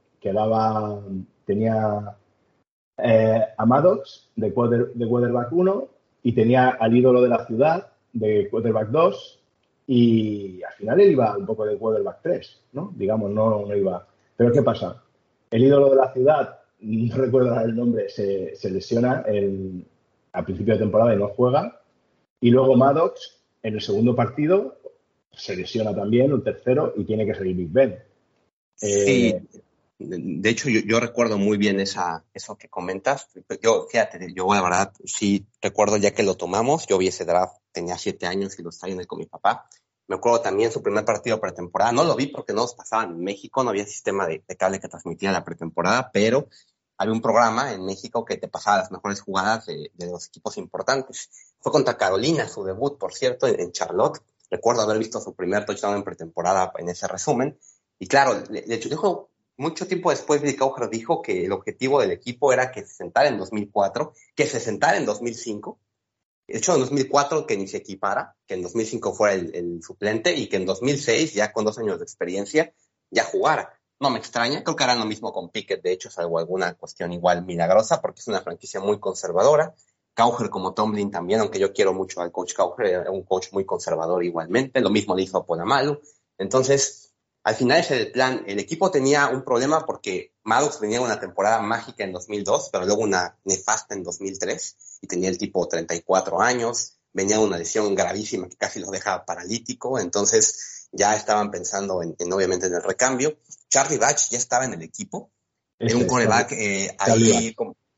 tenía a Maddox de quarterback 1 y tenía al ídolo de la ciudad de quarterback 2, y al final él iba un poco de quarterback 3, ¿no? Digamos, no iba. Pero ¿qué pasa? El ídolo de la ciudad, no recuerdo el nombre, se lesiona a principio de temporada y no juega. Y luego Maddox, en el segundo partido, se lesiona también, un tercero, y tiene que salir Big Ben. Sí, de hecho yo recuerdo muy bien eso que comentas. Fíjate, yo la verdad sí recuerdo el día que lo tomamos. Yo vi ese draft, tenía 7 años y lo estaba viendo con mi papá. Me acuerdo también su primer partido pretemporada. No lo vi porque no nos pasaban en México, no había sistema de cable que transmitía la pretemporada, pero había un programa en México que te pasaba las mejores jugadas de los equipos importantes. Fue contra Carolina, su debut, por cierto, en Charlotte. Recuerdo haber visto su primer touchdown en pretemporada en ese resumen. Y claro, dijo, mucho tiempo después, Bill Cowher dijo que el objetivo del equipo era que se sentara en 2004, que se sentara en 2005. De hecho, en 2004 que ni se equipara, que en 2005 fuera el suplente, y que en 2006, ya con 2 años de experiencia, ya jugara. No me extraña, creo que harán lo mismo con Pickett, de hecho, salvo alguna cuestión igual milagrosa, porque es una franquicia muy conservadora. Cowher, como Tomlin también, aunque yo quiero mucho al coach Cowher, era un coach muy conservador igualmente, lo mismo le hizo a Polamalu. Entonces, al final ese es el plan. El equipo tenía un problema porque Maddox venía una temporada mágica en 2002, pero luego una nefasta en 2003, y tenía el tipo 34 años, venía una lesión gravísima que casi lo deja paralítico, entonces ya estaban pensando obviamente en el recambio. Charlie Batch ya estaba en el equipo, era un quarterback ahí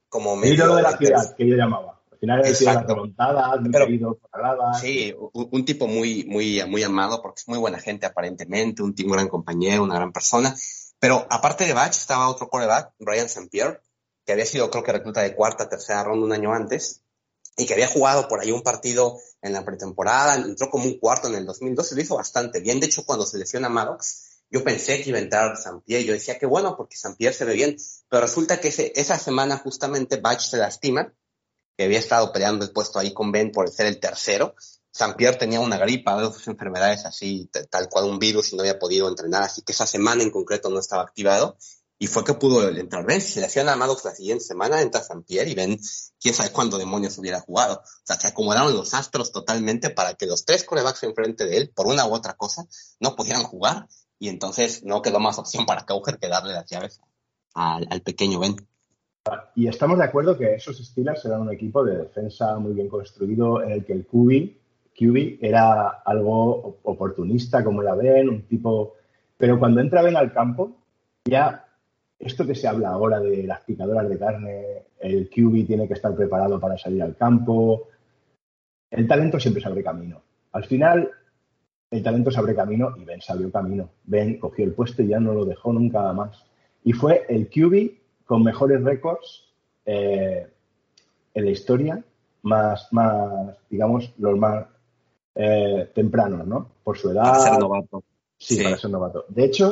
como El ídolo de la medio... ciudad, que yo llamaba. Al final era el tío de las Exacto. remontadas, muy Pero querido por la grada. sí, un tipo muy amado porque es muy buena gente aparentemente, un gran compañero, una gran persona. Pero aparte de Bach estaba otro quarterback, Ryan St. Pierre, que había sido creo que recluta de cuarta, tercera ronda un año antes y que había jugado por ahí un partido en la pretemporada, entró como un cuarto en el 2012, lo hizo bastante bien. De hecho, cuando se lesiona Maddox, yo pensé que iba a entrar St. Pierre, yo decía que bueno, porque St. Pierre se ve bien, pero resulta que esa semana justamente Bach se lastima, que había estado peleando el puesto ahí con Ben por ser el tercero. St. Pierre tenía una gripa, otras enfermedades así, tal cual un virus, y no había podido entrenar, así que esa semana en concreto no estaba activado, y fue que pudo entrar Ben. Si se le hacían a Maddox la siguiente semana, entra St. Pierre, y Ben, quién sabe cuándo demonios hubiera jugado. O sea, se acomodaron los astros totalmente para que los 3 quarterbacks enfrente de él, por una u otra cosa, no pudieran jugar, y entonces no quedó más opción para Cowher que darle las llaves al pequeño Ben. Y estamos de acuerdo que esos Steelers eran un equipo de defensa muy bien construido, en el que el QB era algo oportunista, como era Ben, un tipo... Pero cuando entra Ben al campo, ya esto que se habla ahora de las picadoras de carne, el QB tiene que estar preparado para salir al campo, el talento siempre se abre camino. Al final, el talento se abre camino y Ben se abrió camino. Ben cogió el puesto y ya no lo dejó nunca más. Y fue el QB con mejores récords en la historia, más digamos, los más tempranos, ¿no? Por su edad. Para ser novato. Sí, para ser novato. De hecho,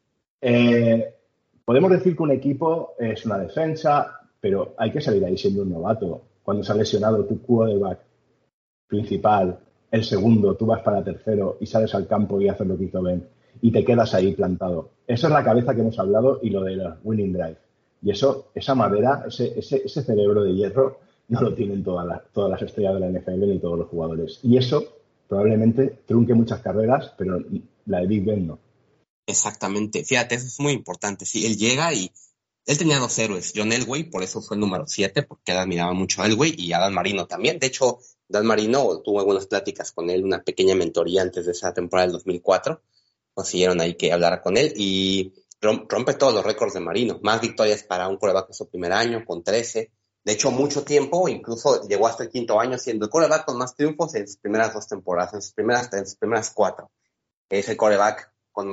podemos decir que un equipo es una defensa, pero hay que salir ahí siendo un novato. Cuando se ha lesionado tu quarterback principal, el segundo, tú vas para tercero y sales al campo y haces lo que hizo Ben y te quedas ahí plantado. Esa es la cabeza que hemos hablado y lo de la winning drive. Y eso, esa madera, ese cerebro de hierro, no lo tienen todas las estrellas de la NFL ni todos los jugadores. Y eso probablemente trunque muchas carreras, pero la de Big Ben no. Exactamente. Fíjate, eso es muy importante. Sí, él llega y él tenía 2 héroes. John Elway, por eso fue el número 7, porque él admiraba mucho a Elway, y a Dan Marino también. De hecho, Dan Marino tuvo algunas pláticas con él, una pequeña mentoría antes de esa temporada del 2004. Consiguieron ahí que hablara con él y rompe todos los récords de Marino. Más victorias para un quarterback en su primer año, con 13. De hecho, mucho tiempo, incluso llegó hasta el 5º año siendo el quarterback con más triunfos en sus primeras 2 temporadas, en sus primeras 4. Es el quarterback con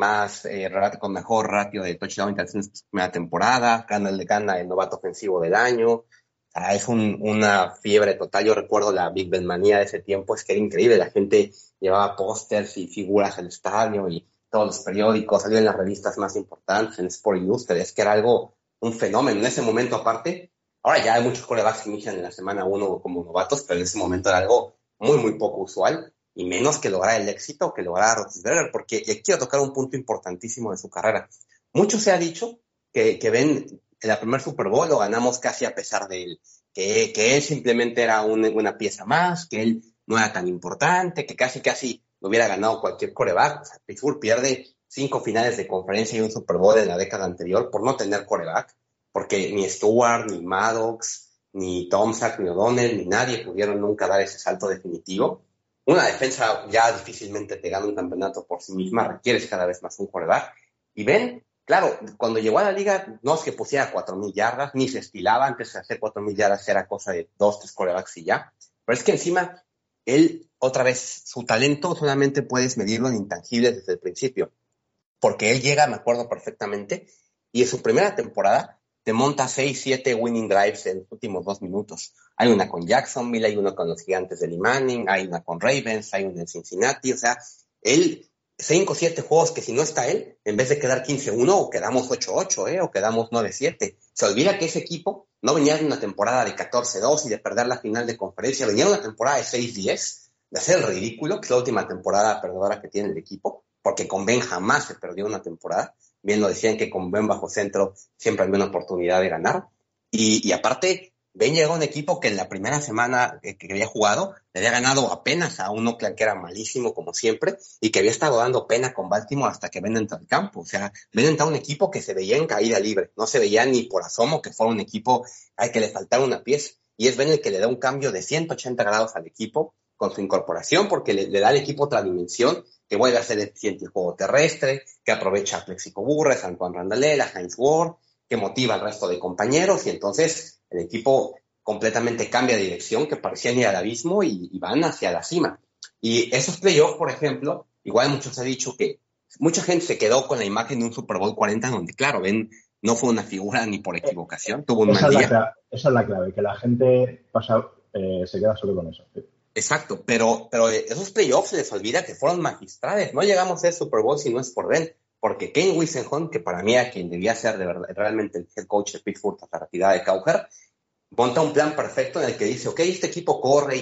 con mejor ratio de touchdown interceptions en su primera temporada, gana el novato ofensivo del año. O sea, es una fiebre total. Yo recuerdo la Big Ben manía de ese tiempo, es que era increíble. La gente llevaba pósters y figuras al estadio y todos los periódicos, salió en las revistas más importantes, en Sport Illustrated, es que era un fenómeno. En ese momento, aparte, ahora ya hay muchos quarterbacks que inician en la semana 1 como novatos, pero en ese momento era algo muy poco usual, y menos que lograr el éxito que lograr Roethlisberger, porque quiero tocar un punto importantísimo de su carrera. Mucho se ha dicho que Ben, en la primer Super Bowl lo ganamos casi a pesar de él, que él simplemente era una pieza más, que él no era tan importante, que casi lo hubiera ganado cualquier quarterback. O sea, Pittsburgh pierde 5 finales de conferencia y un Super Bowl en la década anterior por no tener quarterback, porque ni Stewart, ni Maddox, ni Tomczak, ni O'Donnell, ni nadie pudieron nunca dar ese salto definitivo. Una defensa ya difícilmente te gana un campeonato por sí misma, requieres cada vez más un quarterback. Y Ben, claro, cuando llegó a la liga, no es que pusiera 4,000 yardas, ni se estilaba. Antes de hacer 4,000 yardas era cosa de 2-3 quarterbacks y ya. Pero es que encima, él, otra vez, su talento solamente puedes medirlo en intangibles desde el principio. Porque él llega, me acuerdo perfectamente, y en su primera temporada te monta 6-7 winning drives en los últimos 2 minutos. Hay una con Jacksonville, hay una con los Gigantes de Lee Manning, hay una con Ravens, hay una en Cincinnati. O sea, él, 5-7 juegos que si no está él, en vez de quedar 15-1, o quedamos 8-8, o quedamos 9-7. Se olvida que ese equipo no venía de una temporada de 14-2 y de perder la final de conferencia, venía de una temporada de 6-10, de hacer el ridículo, que es la última temporada perdedora que tiene el equipo, porque con Ben jamás se perdió una temporada. Bien lo decían que con Ben bajo centro siempre había una oportunidad de ganar. Y aparte, Ben llegó a un equipo que en la primera semana que había jugado le había ganado apenas a un Oakland que era malísimo como siempre y que había estado dando pena con Baltimore hasta que Ben entró al campo. O sea, Ben entró a un equipo que se veía en caída libre. No se veía ni por asomo que fuera un equipo al que le faltara una pieza. Y es Ben el que le da un cambio de 180 grados al equipo con su incorporación, porque le da al equipo otra dimensión, que vuelve a ser eficiente el juego terrestre, que aprovecha a Plexico Burress, a Antoine Randall, a Hines Ward, que motiva al resto de compañeros, y entonces El equipo completamente cambia de dirección, que parecían ir al abismo y van hacia la cima. Y esos playoffs, por ejemplo, igual muchos han dicho que mucha gente se quedó con la imagen de un Super Bowl 40 donde, claro, Ben no fue una figura ni por equivocación, tuvo un mal día. Esa es la clave, que la gente se queda solo con eso. Sí. Exacto, pero esos playoffs les olvida que fueron magistrales. No llegamos a ese Super Bowl si no es por Ben, porque Ken Whisenhunt, que para mí era quien debía ser de verdad, realmente el head coach de Pittsburgh hasta la retirada de Cowher, monta un plan perfecto en el que dice, ok, este equipo corre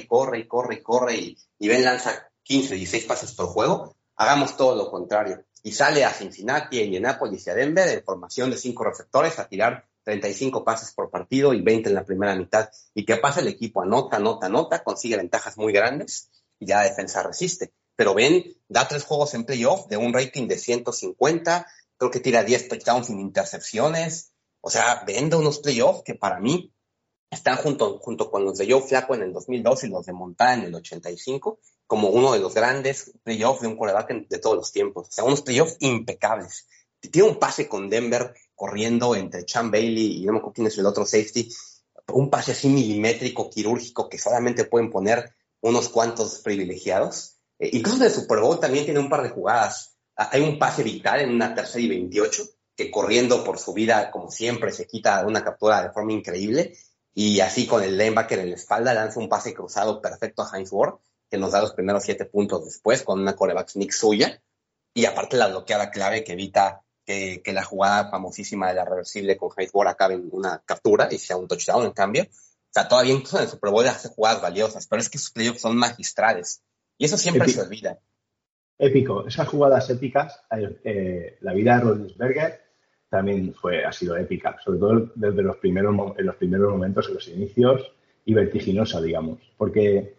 y Ben lanza 15, 16 pases por juego, hagamos todo lo contrario. Y sale a Cincinnati, a Indianapolis y a Denver en formación de 5 receptores a tirar 35 pases por partido y 20 en la primera mitad. ¿Y qué pasa? El equipo anota, consigue ventajas muy grandes y ya la defensa resiste. Pero Ben da 3 juegos en playoff de un rating de 150, creo que tira 10 touchdowns sin intercepciones. O sea, Ben da unos playoffs que para mí están junto con los de Joe Flacco en el 2002 y los de Montana en el 85, como uno de los grandes playoffs de un quarterback de todos los tiempos. O sea, unos playoffs impecables. Tiene un pase con Denver corriendo entre Chan Bailey y no me acuerdo quién es el otro safety, un pase así milimétrico, quirúrgico, que solamente pueden poner unos cuantos privilegiados. Incluso en el Super Bowl también tiene un par de jugadas. Hay un pase vital en una 3rd y 28, que corriendo por su vida, como siempre, se quita una captura de forma increíble. Y así con el linebacker en la espalda lanza un pase cruzado perfecto a Hines Ward, que nos da los primeros 7 puntos después con una quarterback sneak suya. Y aparte la bloqueada clave que evita que la jugada famosísima de la reversible con Hines Ward acabe en una captura y sea un touchdown en cambio. O sea, todavía incluso en el Super Bowl hace jugadas valiosas, pero es que sus playoffs son magistrales. Y eso siempre se olvida. Épico. Esas jugadas épicas, la vida de Roethlisberger también ha sido épica, sobre todo desde los primeros momentos, en los inicios, y vertiginosa, digamos. Porque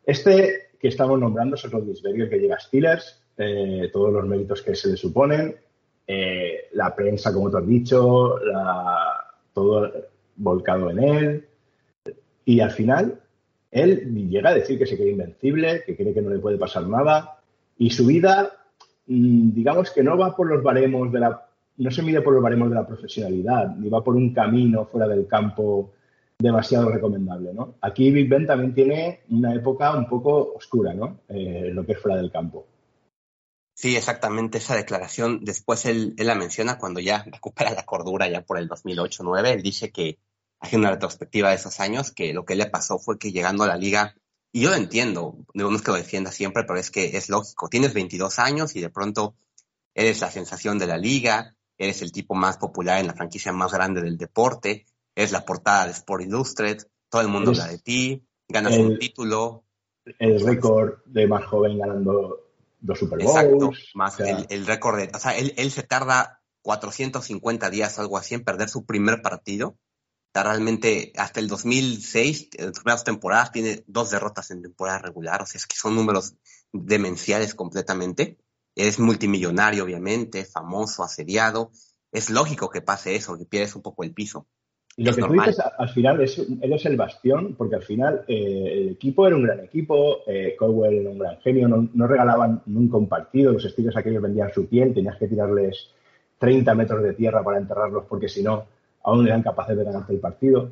que estamos nombrando es el Roethlisberger que llega a Steelers, todos los méritos que se le suponen, la prensa, como tú has dicho, todo volcado en él, y al final él llega a decir que se cree invencible, que cree que no le puede pasar nada, y su vida, digamos que no va por los baremos no se mide por los baremos de la profesionalidad, ni va por un camino fuera del campo demasiado recomendable, ¿no? Aquí Big Ben también tiene una época un poco oscura, ¿no? Lo que es fuera del campo. Sí, exactamente, esa declaración, después él la menciona cuando ya recupera la cordura ya por el 2008-9, él dice que hace una retrospectiva de esos años, que lo que le pasó fue que llegando a la liga, y yo lo entiendo, no es que lo defienda siempre, pero es que es lógico, tienes 22 años y de pronto eres la sensación de la liga, eres el tipo más popular en la franquicia más grande del deporte, eres la portada de Sport Illustrated, todo el mundo habla de ti, ganas un título. El récord de más joven ganando 2 Super Bowls. Exacto, más el récord de... O sea, él se tarda 450 días o algo así en perder su primer partido. Está realmente, hasta el 2006, en las primeras temporadas, tiene 2 derrotas en temporada regular. O sea, es que son números demenciales completamente. Es multimillonario, obviamente, famoso, asediado. Es lógico que pase eso, que pierdes un poco el piso. Y lo que normal. Tú dices, al final, él es el bastión, porque al final el equipo era un gran equipo, Cowell era un gran genio, no regalaban nunca un partido, los Steelers aquellos vendían su piel, tenías que tirarles 30 metros de tierra para enterrarlos, porque si no, aún eran capaces de ganarte el partido.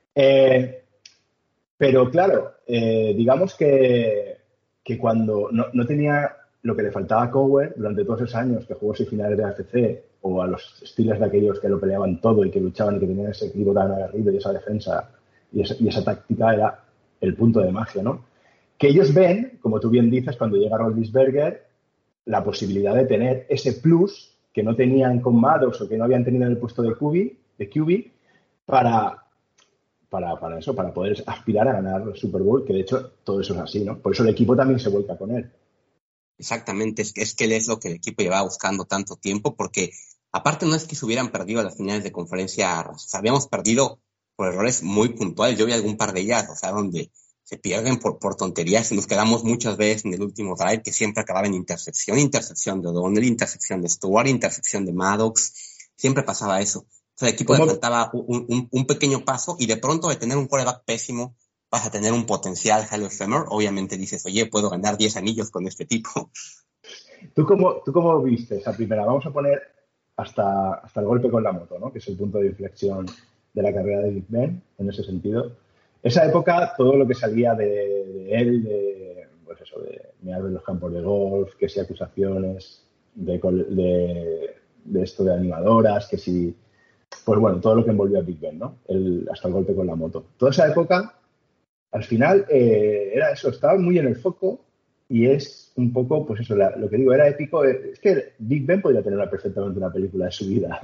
Pero claro, digamos que cuando no tenía lo que le faltaba a Cowell durante todos esos años que jugó semifinales de AFC, o a los Steelers de aquellos que lo peleaban todo y que luchaban y que tenían ese equipo tan aguerrido y esa defensa y esa táctica era el punto de magia, ¿no? Que ellos ven, como tú bien dices, cuando llega Roethlisberger, la posibilidad de tener ese plus que no tenían con Maddox o que no habían tenido en el puesto de QB para eso, para poder aspirar a ganar el Super Bowl, que de hecho todo eso es así, ¿no? Por eso el equipo también se vuelca con él. Exactamente, es que él es lo que el equipo llevaba buscando tanto tiempo, porque aparte no es que se hubieran perdido las finales de conferencia, o sea, habíamos perdido por errores muy puntuales, yo vi algún par de ellas, o sea, donde se pierden por tonterías y nos quedamos muchas veces en el último drive que siempre acababa en intercepción de O'Donnell, intercepción de Stewart, intercepción de Maddox, siempre pasaba eso. O sea, el equipo le faltaba un pequeño paso y de pronto de tener un quarterback pésimo, vas a tener un potencial Hall of Famer, obviamente dices, oye, puedo ganar 10 anillos con este tipo. ¿Tú cómo viste esa primera? Vamos a poner hasta el golpe con la moto, ¿no? Que es el punto de inflexión de la carrera de Big Ben, en ese sentido. Esa época, todo lo que salía de él, pues eso, de mirar en los campos de golf, que si acusaciones de esto de animadoras, que si, pues bueno, todo lo que envolvió a Big Ben, ¿no? Hasta el golpe con la moto. Toda esa época, al final, era eso, estaba muy en el foco y es un poco, pues eso, lo que digo, era épico. Es que Big Ben podría tener perfectamente una película de su vida.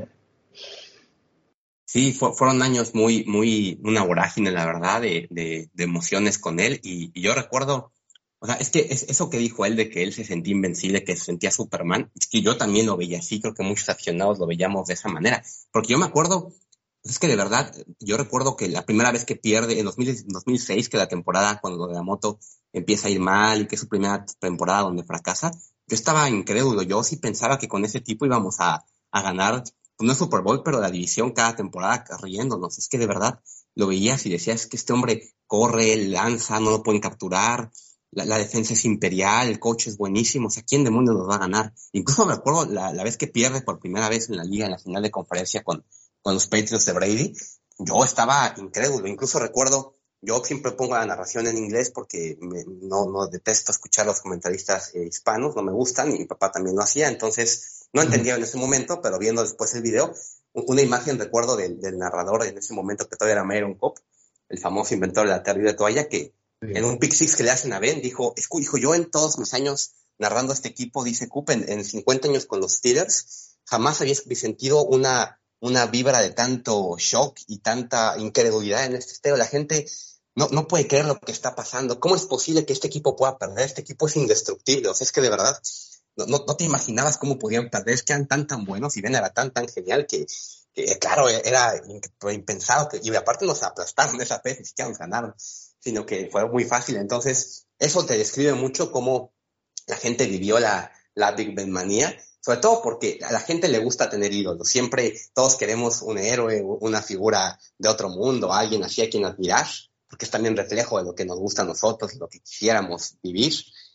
Sí, fueron años muy, una vorágine, la verdad, de emociones con él. Y yo recuerdo, o sea, es que eso que dijo él de que él se sentía invencible, que se sentía Superman, es que yo también lo veía así, creo que muchos aficionados lo veíamos de esa manera. Porque yo me acuerdo, es que de verdad, yo recuerdo que la primera vez que pierde, en 2006, que la temporada cuando la moto empieza a ir mal y que es su primera temporada donde fracasa, yo estaba incrédulo, yo sí pensaba que con ese tipo íbamos a ganar, pues no es Super Bowl, pero la división cada temporada riéndonos. Es que de verdad lo veías y decías que este hombre corre, lanza, no lo pueden capturar, la defensa es imperial, el coach es buenísimo, o sea, ¿quién demonios nos va a ganar? Incluso me acuerdo la vez que pierde por primera vez en la liga, en la final de conferencia con los Patriots de Brady, yo estaba incrédulo. Incluso recuerdo, yo siempre pongo la narración en inglés porque no detesto escuchar a los comentaristas hispanos, no me gustan, y mi papá también lo hacía, entonces no entendía en ese momento, pero viendo después el video, una imagen recuerdo del narrador en ese momento, que todavía era Myron Cobb, el famoso inventor de la terrible toalla, que en un pick six que le hacen a Ben, dijo, yo en todos mis años narrando este equipo, dice Coop, en 50 años con los Steelers, jamás había sentido una vibra de tanto shock y tanta incredulidad en este estadio. La gente no puede creer lo que está pasando. ¿Cómo es posible que este equipo pueda perder? Este equipo es indestructible. O sea, es que de verdad no te imaginabas cómo podían perder. Es que eran tan buenos y Ben era tan genial que claro, era impensado. Y aparte nos aplastaron esa vez, ni siquiera nos ganaron, sino que fue muy fácil. Entonces, eso te describe mucho cómo la gente vivió la Big Ben manía. Sobre todo porque a la gente le gusta tener ídolos. Siempre todos queremos un héroe, una figura de otro mundo, alguien así a quien admirar, porque es también reflejo de lo que nos gusta a nosotros, lo que quisiéramos vivir.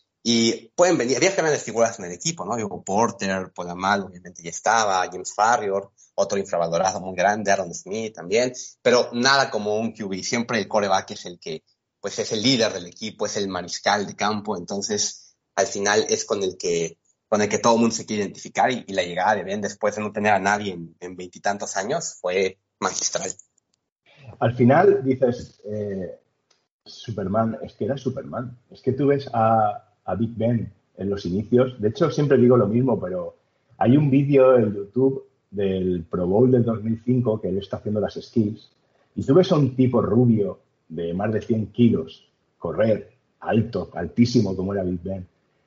Y pueden venir, había grandes figuras en el equipo, ¿no? Digo, Porter, Polamal, obviamente ya estaba, James Farrior, otro infravalorado muy grande, Aaron Smith también, pero nada como un QB. Siempre el quarterback es el que, pues es el líder del equipo, es el mariscal de campo, entonces al final es con el que todo el mundo se quiere identificar, y la llegada de Ben después de no tener a nadie en 20 y tantos años fue magistral. Al final dices, Superman, es que era Superman. Es que tú ves a Big Ben en los inicios. De hecho, siempre digo lo mismo, pero hay un vídeo en YouTube del Pro Bowl del 2005 que él está haciendo las skills, y tú ves a un tipo rubio de más de 100 kilos correr alto, altísimo como era Big Ben,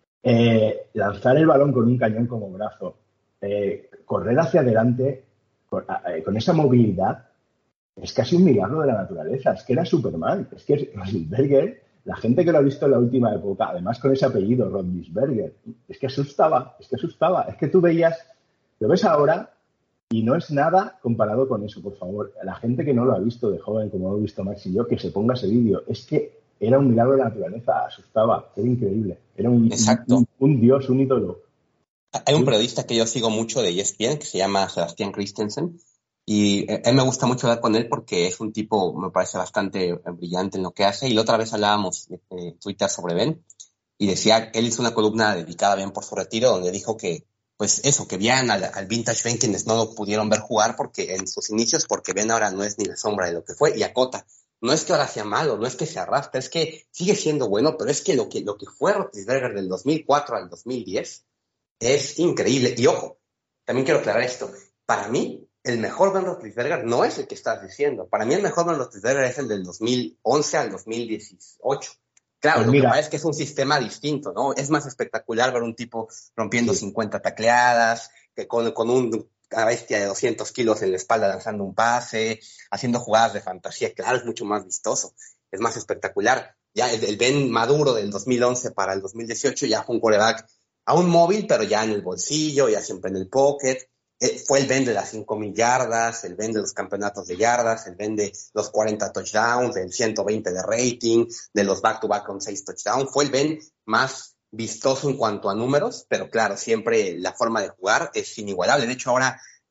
lanzar el balón con un cañón como brazo, correr hacia adelante con esa movilidad. Es casi un milagro de la naturaleza. Es que era Superman. Es que Roethlisberger, la gente que lo ha visto en la última época, además con ese apellido, Roethlisberger, es que asustaba. Es que tú veías, lo ves ahora y no es nada comparado con eso, por favor. La gente que no lo ha visto de joven, como lo he visto Max y yo, que se ponga ese vídeo. Es que era un milagro de la naturaleza, asustaba, era increíble. Era un dios, un ídolo. Hay un periodista que yo sigo mucho de ESPN que se llama Sebastian Christensen, y él me gusta mucho hablar con él porque es un tipo, me parece bastante brillante en lo que hace. Y la otra vez hablábamos en Twitter sobre Ben, y decía, él hizo una columna dedicada a Ben por su retiro, donde dijo que, pues eso, que vean al vintage Ben quienes no lo pudieron ver jugar porque en sus inicios, porque Ben ahora no es ni la sombra de lo que fue. Y acota, no es que ahora sea malo, no es que se arrastre, es que sigue siendo bueno, pero es que lo que fue Roethlisberger del 2004 al 2010 es increíble. Y ojo, también quiero aclarar esto. Para mí, el mejor Ben Roethlisberger no es el que estás diciendo. Para mí el mejor Ben Roethlisberger es el del 2011 al 2018. Claro, pues lo que pasa es que es un sistema distinto, ¿no? Es más espectacular ver un tipo rompiendo 50 tacleadas, que con una bestia de 200 kilos en la espalda lanzando un pase, haciendo jugadas de fantasía. Claro, es mucho más vistoso, es más espectacular. Ya el Ben maduro del 2011 para el 2018 ya fue un quarterback aún móvil, pero ya en el bolsillo, ya siempre en el pocket. Fue el Ben de las 5,000 yardas, el Ben de los campeonatos de yardas, el Ben de los 40 touchdowns, del 120 de rating, de los back-to-back con 6 touchdowns. Fue el Ben más vistoso en cuanto a números, pero claro, siempre la forma de jugar es inigualable. De hecho, ahora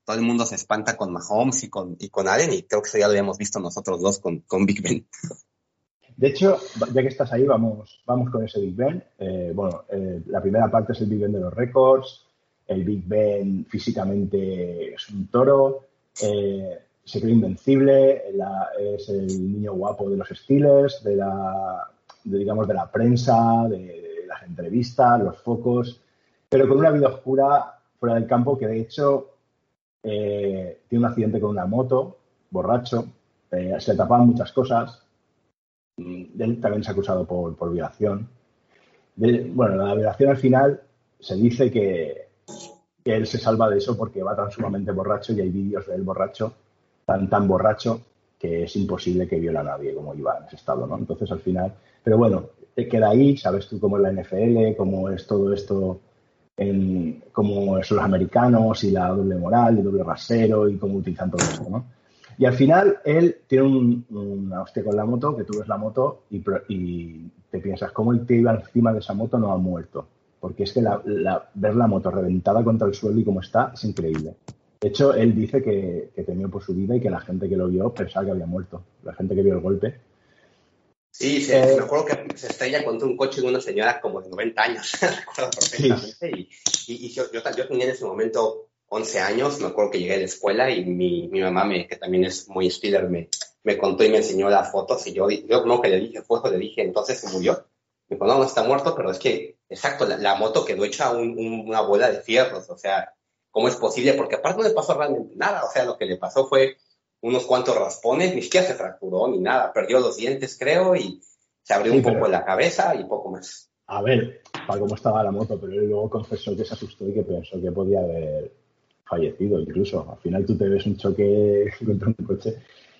todo el mundo se espanta con Mahomes y con Allen, y creo que eso ya lo habíamos visto nosotros dos con Big Ben. De hecho, ya que estás ahí, vamos con ese Big Ben. La primera parte es el Big Ben de los récords. El Big Ben físicamente es un toro. Se cree invencible. Es el niño guapo de los Steelers, de la prensa, de las entrevistas, los focos, pero con una vida oscura fuera del campo, que de hecho tiene un accidente con una moto, borracho, se le tapaban muchas cosas. Él también se ha acusado por violación. La violación al final se dice que él se salva de eso porque va tan sumamente borracho, y hay vídeos de él borracho, tan borracho, que es imposible que viole a nadie como iba en ese estado, ¿no? Entonces, al final... Pero bueno, te queda ahí, sabes tú cómo es la NFL, cómo es todo esto, cómo son los americanos y la doble moral y doble rasero y cómo utilizan todo esto, ¿no? Y al final él tiene una hostia con la moto, que tú ves la moto y te piensas, ¿cómo el tío iba encima de esa moto no ha muerto? Porque es que ver la moto reventada contra el suelo y cómo está es increíble. De hecho, él dice que temió por su vida y que la gente que lo vio pensaba que había muerto. La gente que vio el golpe. Sí, me acuerdo que se estrella contra un coche de una señora como de 90 años. Recuerdo perfectamente. Sí. Y yo tenía en ese momento 11 años. Me acuerdo que llegué a la escuela y mi mamá, que también es muy Steeler, me contó y me enseñó las fotos. Y yo no, que le dije, entonces se murió. Me dijo, no está muerto, pero es que, exacto, la moto quedó hecha una bola de fierros. O sea, ¿cómo es posible? Porque aparte no le pasó realmente nada. O sea, lo que le pasó fue unos cuantos raspones, ni siquiera se fracturó ni nada. Perdió los dientes, creo, y se abrió un poco la cabeza y poco más. A ver, para cómo estaba la moto, pero él luego confesó que se asustó y que pensó que podía haber fallecido incluso. Al final tú te ves un choque contra un coche.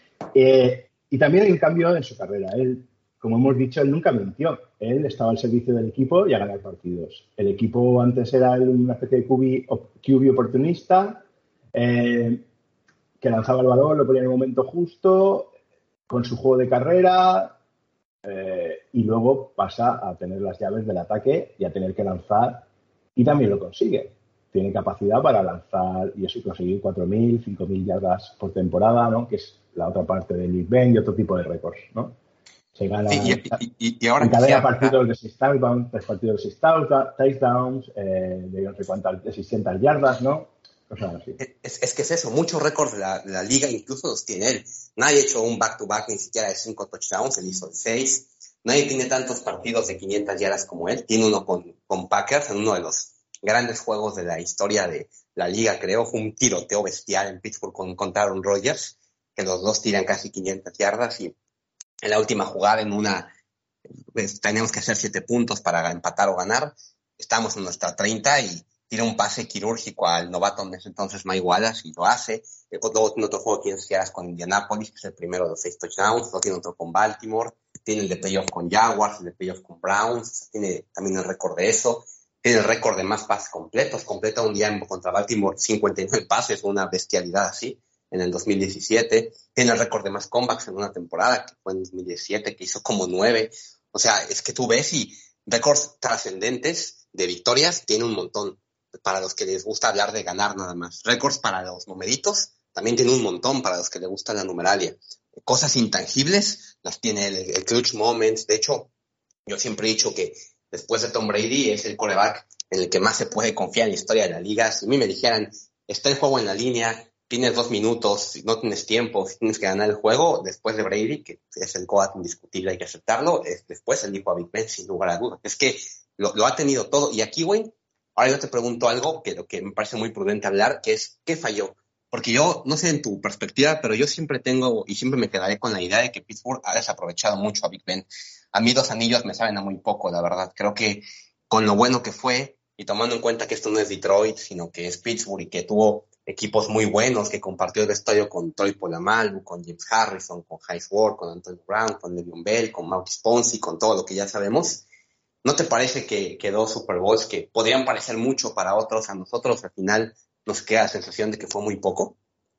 Y también hay un cambio en su carrera. Él, como hemos dicho, él nunca mintió. Él estaba al servicio del equipo y a ganar partidos. El equipo antes era una especie de QB oportunista, que lanzaba el balón, lo ponía en el momento justo, con su juego de carrera, y luego pasa a tener las llaves del ataque y a tener que lanzar, y también lo consigue. Tiene capacidad para lanzar y eso, conseguir 4.000, 5.000 yardas por temporada, ¿no? Que es la otra parte del Big Ben y otro tipo de récords, ¿no? Se gana y ahora encadena partidos de 6 touchdowns, 3 partidos de 6 touchdowns, de no sé cuántas, de 600 yardas, ¿no? Cosas así. Es que es eso, muchos récords de la liga incluso los tiene él. Nadie ha hecho un back-to-back ni siquiera de 5 touchdowns, él hizo 6. Nadie tiene tantos partidos de 500 yardas como él. Tiene uno con Packers en uno de los grandes juegos de la historia de la liga, creo. Fue un tiroteo bestial en Pittsburgh contra Aaron Rodgers, que los dos tiran casi 500 yardas, y en la última jugada teníamos que hacer 7 puntos para empatar o ganar. Estamos en nuestra 30 y tira un pase quirúrgico al novato en ese entonces, Mike Wallace, y lo hace. Luego tiene otro juego de 500 yardas con Indianapolis, que es el primero de los 6 touchdowns. Luego tiene otro con Baltimore. Tiene el de playoff con Jaguars, el de playoff con Browns. Tiene también el récord de eso. Tiene el récord de más pases completos. Completa un día contra Baltimore 59 pases, una bestialidad así, en el 2017. Tiene el récord de más comebacks en una temporada, que fue en 2017, que hizo como 9. O sea, es que tú ves, y récords trascendentes de victorias tiene un montón. Para los que les gusta hablar de ganar nada más. Récords para los numeritos también tiene un montón, para los que les gusta la numeralia. Cosas intangibles las tiene el clutch moments. De hecho, yo siempre he dicho que después de Tom Brady es el quarterback en el que más se puede confiar en la historia de la liga. Si a mí me dijeran, está el juego en la línea, tienes 2 minutos, no tienes tiempo, si tienes que ganar el juego, después de Brady, que es el GOAT indiscutible, hay que aceptarlo, después elijo a Big Ben sin lugar a dudas. Es que lo ha tenido todo. Y aquí, güey, ahora yo te pregunto algo que lo que me parece muy prudente hablar, que es, ¿qué falló? Porque yo, no sé en tu perspectiva, pero yo siempre tengo y siempre me quedaré con la idea de que Pittsburgh ha desaprovechado mucho a Big Ben. A mí 2 anillos me saben a muy poco, la verdad. Creo que con lo bueno que fue, y tomando en cuenta que esto no es Detroit, sino que es Pittsburgh y que tuvo equipos muy buenos, que compartió el vestuario con Troy Polamalu, con James Harrison, con Hines Ward, con Antonio Brown, con Le'Veon Bell, con Maurice Ponzi, con todo lo que ya sabemos. ¿No te parece que 2 Super Bowls que podrían parecer mucho para otros, a nosotros al final nos queda la sensación de que fue muy poco?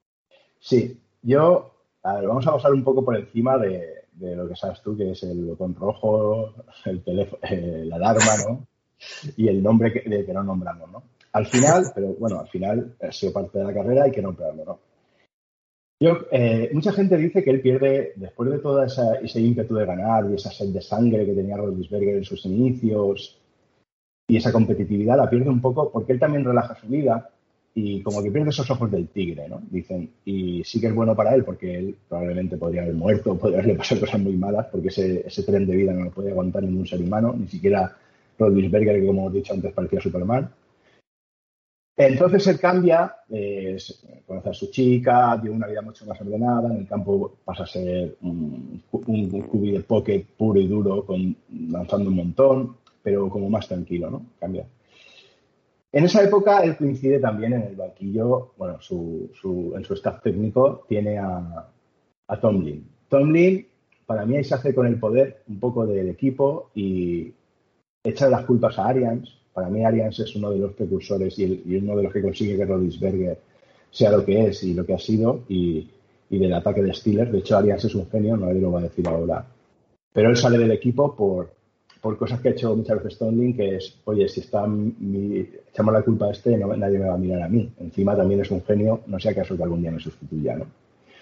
Sí, vamos a pasar un poco por encima de lo que sabes tú, que es el botón rojo, el teléfono, la alarma, ¿no? Y el nombre del que no nombramos, ¿no? Al final, pero bueno, al final ha sido parte de la carrera y que no perderlo, ¿no? Mucha gente dice que él pierde, después de todo ese ímpetu de ganar y esa sed de sangre que tenía Roethlisberger en sus inicios y esa competitividad, la pierde un poco porque él también relaja su vida y como que pierde esos ojos del tigre, ¿no? Dicen, y sí que es bueno para él porque él probablemente podría haber muerto, podría haberle pasado cosas muy malas porque ese tren de vida no lo puede aguantar ningún ser humano, ni siquiera Roethlisberger, que como hemos dicho antes parecía Superman. Entonces él cambia, conoce a su chica, tiene una vida mucho más ordenada, en el campo pasa a ser un QB de pocket puro y duro, lanzando un montón, pero como más tranquilo, ¿no? Cambia. En esa época él coincide también en el banquillo, bueno, en su staff técnico tiene a Tomlin. Tomlin, para mí, ahí se hace con el poder un poco del equipo y echa las culpas a Arians. Para mí Arians es uno de los precursores y uno de los que consigue que Roethlisberger sea lo que es y lo que ha sido y del ataque de Steelers. De hecho, Arians es un genio, nadie lo va a decir ahora. Pero él sale del equipo por cosas que ha hecho muchas veces Tomlin, que es, oye, si echamos la culpa a este, nadie me va a mirar a mí. Encima también es un genio, no sea acaso que algún día me sustituya, ¿no?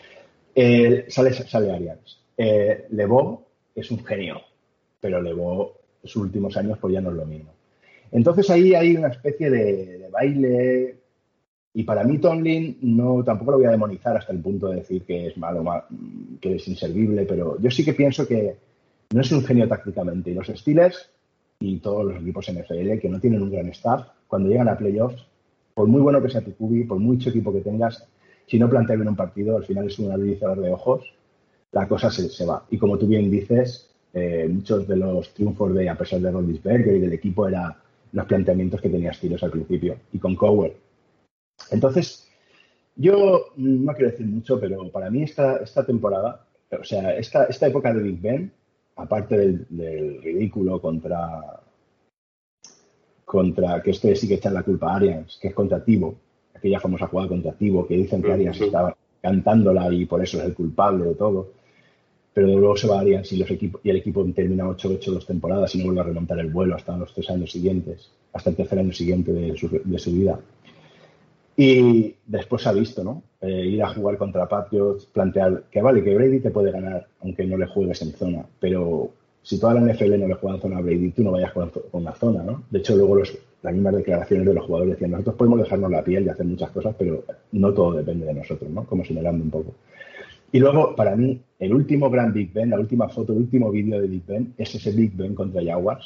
Sale Arians. LeBeau es un genio, pero LeBeau en sus últimos años pues ya no es lo mismo. Entonces ahí hay una especie de baile y para mí Tomlin tampoco lo voy a demonizar hasta el punto de decir que es malo, que es inservible, pero yo sí que pienso que no es un genio tácticamente. Y los Steelers y todos los equipos NFL que no tienen un gran staff, cuando llegan a playoffs, por muy bueno que sea tu QB, por mucho equipo que tengas, si no planteas bien un partido, al final es un abrir y cerrar de ojos, la cosa se va. Y como tú bien dices, muchos de los triunfos a pesar de Roethlisberger y del equipo eran los planteamientos que tenía Steelers al principio y con Cowell. Entonces, yo no quiero decir mucho, pero para mí esta temporada, o sea, esta época de Big Ben, aparte del ridículo contra que este sí que echan la culpa a Arians, que es contra Tivo, aquella famosa jugada contra Tivo, que dicen que Arians estaba cantándola y por eso es el culpable de todo. Pero luego se va Arians y el equipo termina 8-8 2 temporadas y no vuelve a remontar el vuelo hasta los 3 años siguientes, hasta el tercer año siguiente de su vida. Y después se ha visto, ¿no? Ir a jugar contra Patriots, plantear que vale, que Brady te puede ganar, aunque no le juegues en zona, pero si toda la NFL no le juega en zona a Brady, tú no vayas con la zona, ¿no? De hecho, luego las mismas declaraciones de los jugadores decían, nosotros podemos dejarnos la piel y hacer muchas cosas, pero no todo depende de nosotros, ¿no? Como señalando un poco. Y luego, para mí, el último gran Big Ben, la última foto, el último vídeo de Big Ben, es ese Big Ben contra Jaguars,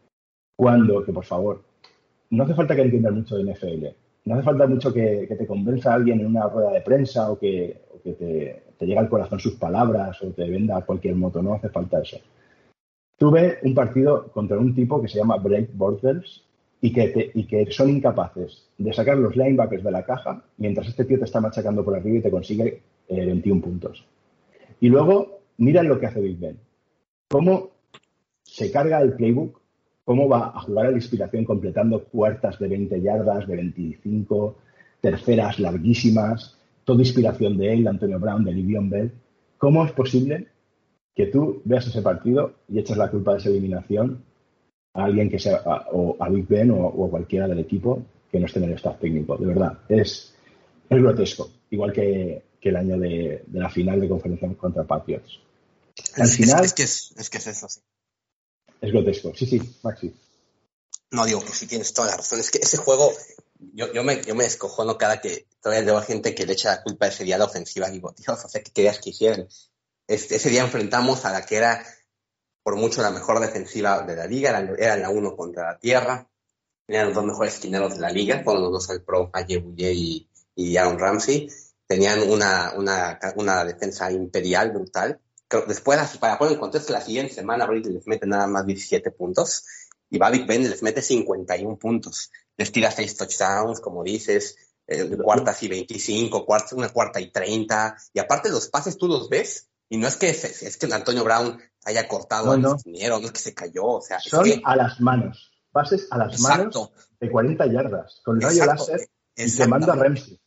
que por favor, no hace falta que entiendas mucho de NFL, no hace falta mucho que te convenza a alguien en una rueda de prensa o que te llegue al corazón sus palabras o te venda cualquier moto, no hace falta eso. Tuve un partido contra un tipo que se llama Blake Bortles y que son incapaces de sacar los linebackers de la caja mientras este tío te está machacando por arriba y te consigue 21 puntos. Y luego, mira lo que hace Big Ben. Cómo se carga el playbook, cómo va a jugar a la inspiración completando cuartas de 20 yardas, de 25, terceras larguísimas, toda inspiración de él, de Antonio Brown, de Le'Veon Bell. ¿Cómo es posible que tú veas ese partido y eches la culpa de esa eliminación a alguien que sea, o a Big Ben o a cualquiera del equipo que no esté en el staff técnico? De verdad, es grotesco. Igual que el año de la final de conferencia contra Patriots. Al final, es que es eso, sí. Es grotesco. Sí, Maxi. No, digo que sí tienes toda la razón. Es que ese juego, yo me descojono cada que todavía veo gente que le echa la culpa a ese día a la ofensiva. Digo, Dios, o sea, ¿qué querías que hicieran? Ese día enfrentamos a la que era por mucho la mejor defensiva de la liga, era la 1 contra la tierra, eran los 2 mejores esquineros de la liga, fueron los 2 al pro, Ayebuye y Aaron Ramsey, tenían una defensa imperial brutal. Después, para poner en contexto, la siguiente semana Brady les mete nada más 17 puntos y Big Ben les mete 51 puntos. Les tira 6 touchdowns, como dices, cuartas y 25, una cuarta y 30. Y aparte los pases tú los ves y no es que Antonio Brown haya cortado al esquinero, no es que se cayó. O sea, son a las manos, pases a las manos de 40 yardas, con rayo láser y quemando a Ramsey.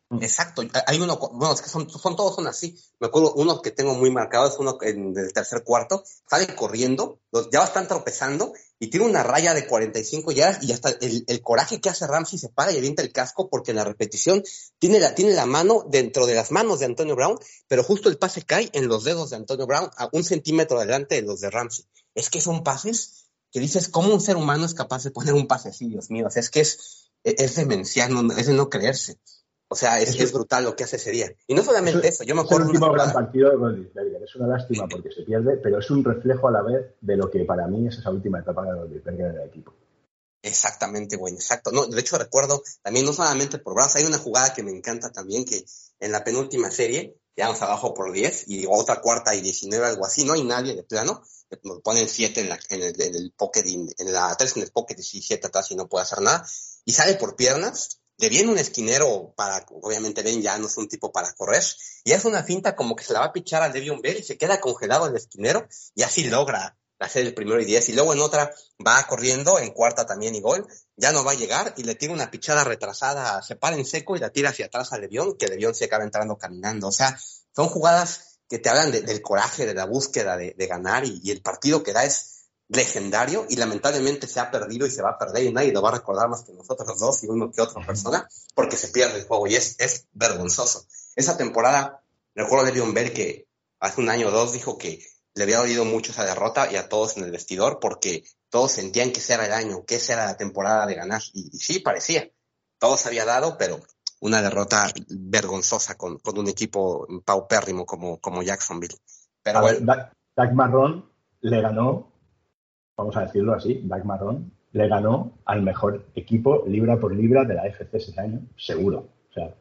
Exacto, hay uno, bueno, es que todos son así. Me acuerdo uno que tengo muy marcado, es uno en el tercer cuarto, sale corriendo, ya están tropezando y tiene una raya de 45 yardas y hasta el coraje que hace Ramsey se para y avienta el casco porque en la repetición tiene la mano dentro de las manos de Antonio Brown, pero justo el pase cae en los dedos de Antonio Brown a 1 centímetro delante de los de Ramsey. Es que son pases que dices, ¿cómo un ser humano es capaz de poner un pase así, Dios mío? O sea, es que es demencial, es de no creerse. O sea, es brutal lo que hace ese día. Y no solamente eso, yo me acuerdo es el último gran partido de Roethlisberger. Es una lástima porque se pierde, pero es un reflejo a la vez de lo que para mí es esa última etapa de Roethlisberger en el equipo. Exactamente, güey, exacto. No, de hecho recuerdo también, no solamente por brazos, hay una jugada que me encanta también, que en la penúltima serie, quedamos abajo por 10, y otra cuarta y 19, algo así, no hay nadie de plano, nos ponen 7 en el pocket, en la 3 en el pocket y 7 atrás y no puede hacer nada, y sale por piernas, le viene un esquinero obviamente Ben ya no es un tipo para correr, y hace una finta como que se la va a pichar a Le'Veon Bell y se queda congelado el esquinero, y así logra hacer el 1-10, y luego en otra va corriendo, en cuarta también y gol, ya no va a llegar, y le tira una pichada retrasada, se para en seco y la tira hacia atrás a Le'Veon, que Le'Veon se acaba entrando caminando. O sea, son jugadas que te hablan del coraje, de la búsqueda de ganar, y el partido que da es legendario, y lamentablemente se ha perdido y se va a perder, y nadie lo va a recordar más que nosotros dos y uno que otra persona, porque se pierde el juego, y es vergonzoso. Esa temporada, recuerdo a Le'Veon Bell que hace 1 año o 2 dijo que le había dolido mucho esa derrota, y a todos en el vestidor, porque todos sentían que ese era el año, que esa era la temporada de ganar, y sí, parecía. Todo se había dado, pero una derrota vergonzosa con un equipo paupérrimo como Jacksonville. Pero a bueno. ver, Doug Marrone le ganó, vamos a decirlo así, Doug Marrone le ganó al mejor equipo libra por libra de la AFC ese año, seguro. O sea,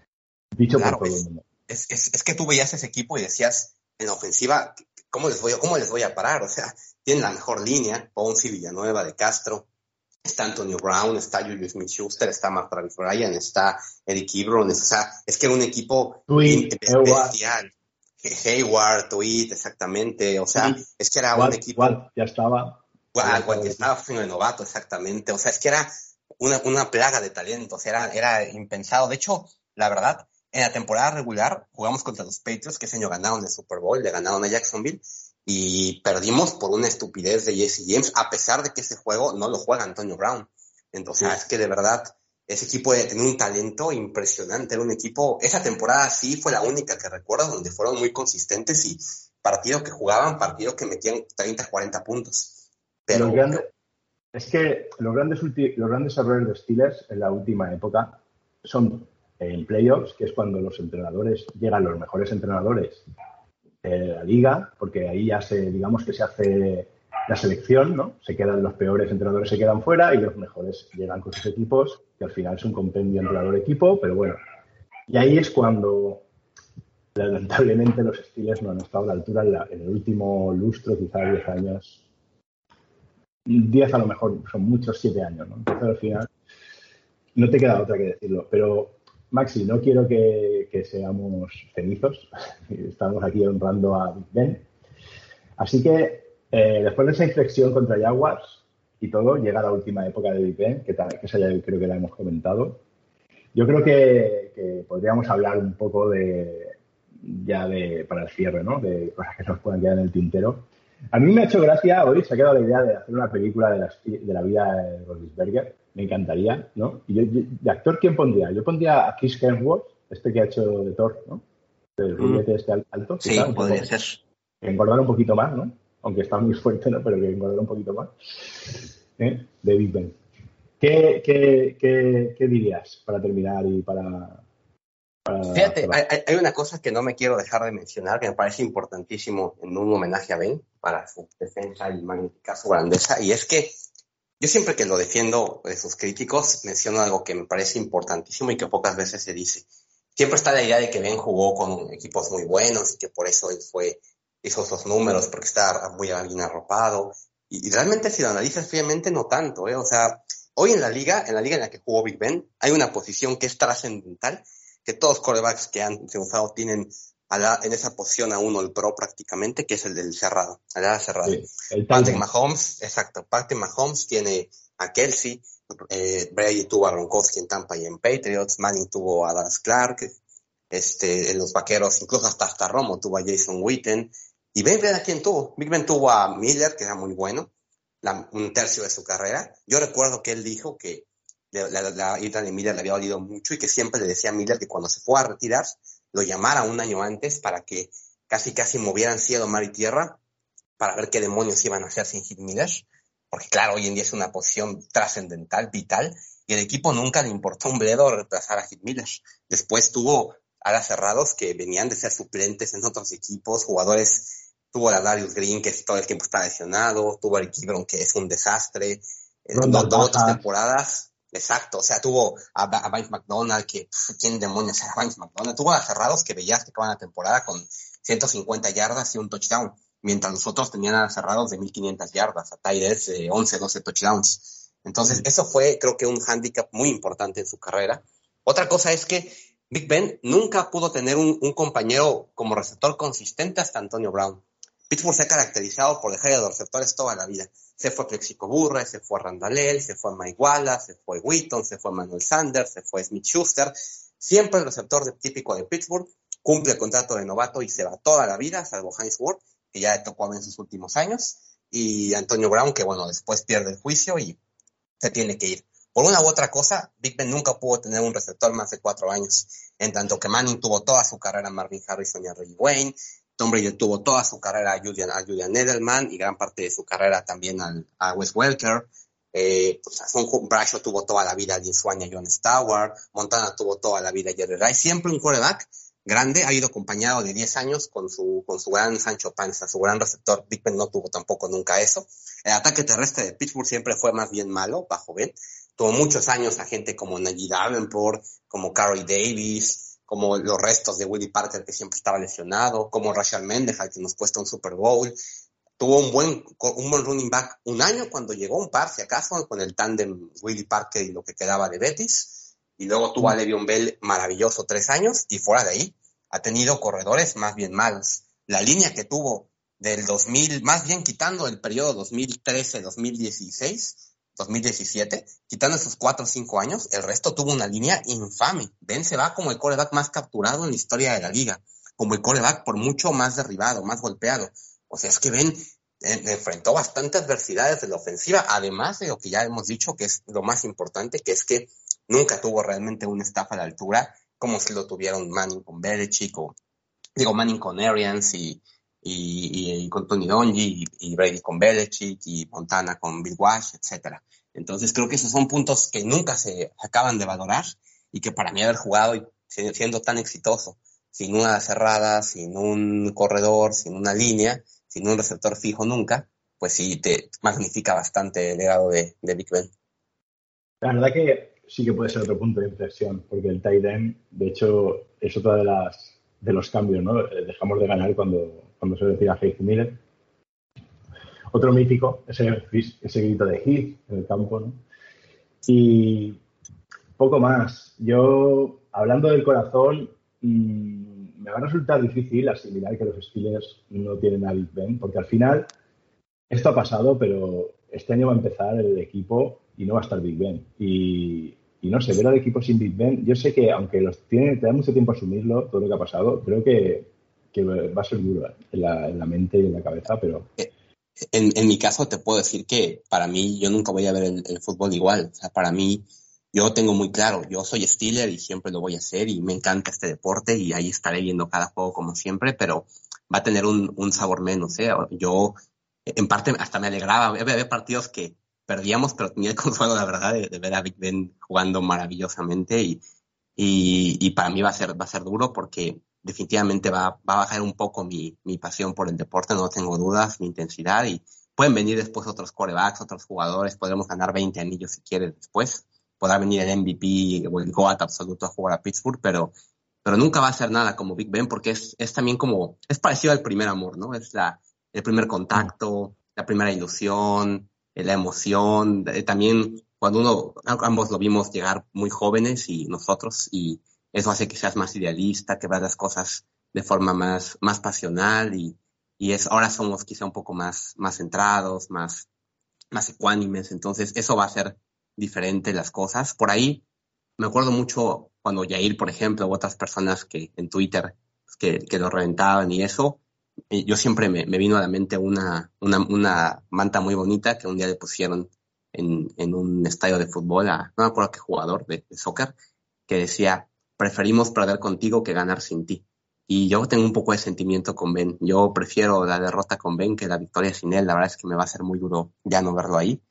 dicho claro, por todo el mundo. Es que tú veías ese equipo y decías, en la ofensiva, ¿cómo les voy a parar? O sea, tienen la mejor línea, Ponce, Villanueva, De Castro, está Antonio Brown, está Julius Smith-Schuster, está Mark Travis Bryan, está Eric Ebron, o sea, es que era un equipo bestial. Hayward, Tweet, exactamente, o sea, es que era un equipo... ya estaba. Estaba de novato, exactamente, o sea, es que era una plaga de talento, o sea, era impensado. De hecho, la verdad, en la temporada regular jugamos contra los Patriots, que ese año ganaron el Super Bowl, le ganaron a Jacksonville, y perdimos por una estupidez de Jesse James, a pesar de que ese juego no lo juega Antonio Brown. Entonces, es que de verdad, ese equipo tenía un talento impresionante, era un equipo, esa temporada sí fue la única que recuerdo donde fueron muy consistentes y partidos que jugaban, partidos que metían 30, 40 puntos. Pero es que los grandes errores de Steelers en la última época son en playoffs, que es cuando los entrenadores llegan los mejores entrenadores de la liga, porque ahí ya digamos que se hace la selección, ¿no? Los peores entrenadores se quedan fuera y los mejores llegan con sus equipos, que al final es un compendio entrenador-equipo, pero bueno. Y ahí es cuando lamentablemente los Steelers no han estado a la altura en el último lustro, quizá 10 años. 10 a lo mejor, son muchos, 7 años, ¿no? Entonces al final no te queda otra que decirlo. Pero, Maxi, no quiero que seamos cenizos. Estamos aquí honrando a Big Ben. Así que después de esa inflexión contra Jaguars y todo, llega la última época de Big Ben, que esa ya creo que la hemos comentado. Yo creo que podríamos hablar un poco para el cierre, ¿no? De cosas que nos puedan quedar en el tintero. A mí me ha hecho gracia, hoy se ha quedado la idea de hacer una película de la vida de Roethlisberger. Me encantaría, ¿no? Y de actor, ¿quién pondría? Yo pondría a Chris Hemsworth, este que ha hecho de Thor, ¿no? El rubete alto. Sí, podría ser. Que engordara un poquito más, ¿no? Aunque está muy fuerte, ¿no? Pero que engordara un poquito más. De Big Ben. ¿Qué dirías para terminar y para Fíjate, hay una cosa que no me quiero dejar de mencionar, que me parece importantísimo en un homenaje a Ben para su defensa y magnífica su grandeza, y es que yo siempre que lo defiendo de sus críticos menciono algo que me parece importantísimo y que pocas veces se dice. Siempre está la idea de que Ben jugó con equipos muy buenos y que por eso él hizo esos números, porque está muy bien arropado, y realmente si lo analizas fríamente no tanto, O sea, hoy en la liga en la que jugó Big Ben, hay una posición que es trascendental, que todos quarterbacks que han triunfado tienen en esa posición a uno el pro prácticamente, que es el del cerrado, el ala cerrada. Sí, Patrick Mahomes tiene a Kelsey, Brady tuvo a Gronkowski en Tampa y en Patriots, Manning tuvo a Dallas Clark, en los Vaqueros, incluso hasta Romo tuvo a Jason Witten, y Big Ben, ¿a quién tuvo? Big Ben tuvo a Miller, que era muy bueno, un tercio de su carrera. Yo recuerdo que él dijo que la ida de Miller le había dolido mucho y que siempre le decía a Miller que cuando se fue a retirar, lo llamara un año antes para que casi movieran cielo, mar y tierra para ver qué demonios iban a hacer sin Heath Miller, porque claro, hoy en día es una posición trascendental, vital, y el equipo nunca le importó un bledo reemplazar a Heath Miller. Después tuvo alas cerrados que venían de ser suplentes en otros equipos, jugadores, tuvo a Darius Green, que todo el tiempo está lesionado, tuvo a Rick Ebron, que es un desastre, dos otras temporadas, exacto, o sea, tuvo a Vince McDonald, que ¿quién demonios era Vince McDonald? Tuvo a cerrados que veías que acaban la temporada con 150 yardas y un touchdown, mientras los otros tenían a cerrados de 1500 yardas, a tight ends de 11, 12 touchdowns. Entonces, eso fue, creo que, un hándicap muy importante en su carrera. Otra cosa es que Big Ben nunca pudo tener un compañero como receptor consistente hasta Antonio Brown. Pittsburgh se ha caracterizado por dejar a los receptores toda la vida. Se fue Plexico Burress, se fue Randall, se fue Mike Wallace, se fue Wheaton, se fue Manuel Sanders, se fue Smith Schuster. Siempre el receptor típico de Pittsburgh cumple el contrato de novato y se va toda la vida, salvo Hines Ward, que ya le tocó a ver en sus últimos años, y Antonio Brown, que bueno, después pierde el juicio y se tiene que ir. Por una u otra cosa, Big Ben nunca pudo tener un receptor más de 4 años, en tanto que Manning tuvo toda su carrera a Marvin Harrison y a Reggie Wayne, Tom Brady tuvo toda su carrera a Julian Edelman y gran parte de su carrera también a Wes Welker. Bradshaw tuvo toda la vida a Dean Swann y a John Stewart, Montana tuvo toda la vida a Jerry Rice, siempre un quarterback grande, ha ido acompañado de 10 años con su gran Sancho Panza, su gran receptor. Big Ben no tuvo tampoco nunca eso. El ataque terrestre de Pittsburgh siempre fue más bien malo, bajo Ben. Tuvo muchos años a gente como Najee Davenport, como Corey Davis, como los restos de Willie Parker, que siempre estaba lesionado, como Rashard Mendenhall, que nos cuesta un Super Bowl. Tuvo un buen running back un año cuando llegó, un par, si acaso, con el tándem Willie Parker y lo que quedaba de Betis. Y luego tuvo a Le'Veon Bell maravilloso 3 años, y fuera de ahí ha tenido corredores más bien malos. La línea que tuvo del 2000, más bien quitando el periodo 2013, 2016, 2017, quitando esos 4 o 5 años, el resto tuvo una línea infame. Ben se va como el quarterback más capturado en la historia de la liga, como el quarterback por mucho más derribado, más golpeado. O sea, es que Ben enfrentó bastante adversidades de la ofensiva, además de lo que ya hemos dicho, que es lo más importante, que es que nunca tuvo realmente un staff a la altura, como si lo tuvieron Manning con Belichick, Manning con Arians y con Tony Dungy, y Brady con Belichick, y Montana con Bill Walsh, etcétera. Entonces creo que esos son puntos que nunca se acaban de valorar, y que para mí haber jugado y siendo tan exitoso, sin una cerrada, sin un corredor, sin una línea, sin un receptor fijo nunca, pues sí te magnifica bastante el legado de Big Ben. La verdad que sí que puede ser otro punto de inflexión, porque el tight end, de hecho, es otra de los cambios, ¿no? Dejamos de ganar cuando se retira Heath Miller. Otro mítico, ese grito de Heath en el campo, ¿no? Y poco más. Yo, hablando del corazón, me va a resultar difícil asimilar que los Steelers no tienen a Big Ben, porque al final esto ha pasado, pero este año va a empezar el equipo y no va a estar Big Ben. Y no sé, ver al equipo sin Big Ben, yo sé que aunque te da mucho tiempo asumirlo, todo lo que ha pasado, creo que va a ser duro en la mente y en la cabeza, pero... En mi caso te puedo decir que para mí yo nunca voy a ver el fútbol igual. O sea, para mí, yo tengo muy claro, yo soy Steeler y siempre lo voy a hacer y me encanta este deporte y ahí estaré viendo cada juego como siempre, pero va a tener un sabor menos, ¿eh? Yo, en parte, hasta me alegraba. Había partidos que perdíamos, pero tenía el consuelo, la verdad, de ver a Big Ben jugando maravillosamente y para mí va a ser duro porque definitivamente va a bajar un poco mi pasión por el deporte, no tengo dudas, mi intensidad, y pueden venir después otros quarterbacks, otros jugadores, podremos ganar 20 anillos si quieres después, podrá venir el MVP o el GOAT absoluto a jugar a Pittsburgh, pero nunca va a ser nada como Big Ben porque es también como, es parecido al primer amor, ¿no? Es el primer contacto, la primera ilusión, la emoción, también cuando ambos lo vimos llegar muy jóvenes y nosotros, y eso hace que seas más idealista, que veas las cosas de forma más pasional, y ahora somos quizá un poco más centrados, más más ecuánimes, entonces eso va a ser diferente las cosas. Por ahí me acuerdo mucho cuando Yair, por ejemplo, u otras personas que en Twitter que lo reventaban y eso, yo siempre me vino a la mente una manta muy bonita que un día le pusieron en un estadio de fútbol no me acuerdo qué jugador de soccer, que decía: preferimos perder contigo que ganar sin ti. Y yo tengo un poco de sentimiento con Ben. Yo prefiero la derrota con Ben que la victoria sin él. La verdad es que me va a ser muy duro ya no verlo ahí.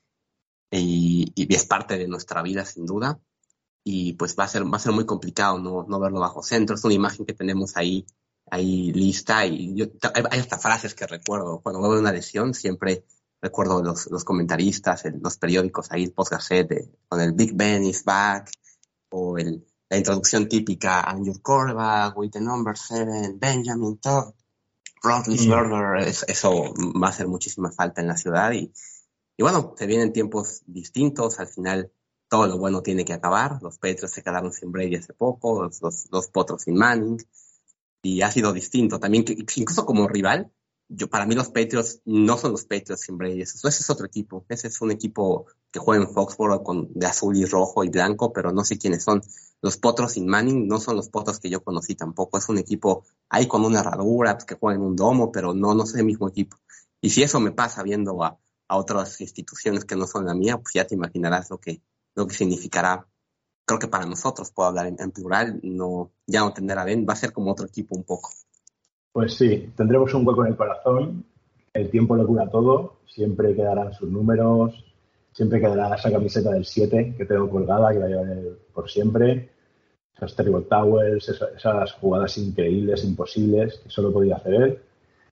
Y es parte de nuestra vida, sin duda. Y pues va a ser muy complicado no verlo bajo centro. Es una imagen que tenemos ahí lista. Y hay hasta frases que recuerdo. Cuando veo una lesión, siempre recuerdo los comentaristas, los periódicos ahí, el Post-Gazette, con el Big Ben is back, o la introducción típica, I'm your quarterback with the number 7, Benjamin Todd, Roethlisberger. Eso va a hacer muchísima falta en la ciudad. Y bueno, se vienen tiempos distintos. Al final, todo lo bueno tiene que acabar. Los Patriots se quedaron sin Brady hace poco, los Potros sin Manning. Y ha sido distinto. También, incluso como rival, para mí los Patriots no son los Patriots sin Brady. Ese es otro equipo. Ese es un equipo que juega en Foxborough de azul y rojo y blanco, pero no sé quiénes son. Los Potros sin Manning no son los Potros que yo conocí tampoco. Es un equipo ahí con una herradura, que juega en un domo, pero no es el mismo equipo. Y si eso me pasa viendo a otras instituciones que no son la mía, pues ya te imaginarás lo que significará. Creo que para nosotros, puedo hablar en plural, ya no tener a Ben va a ser como otro equipo un poco. Pues sí, tendremos un hueco en el corazón, el tiempo lo cura todo, siempre quedarán sus números, siempre quedará esa camiseta del 7 que tengo colgada, que la llevaré por siempre, esas terrible towers, esas jugadas increíbles, imposibles, que solo podía hacer él.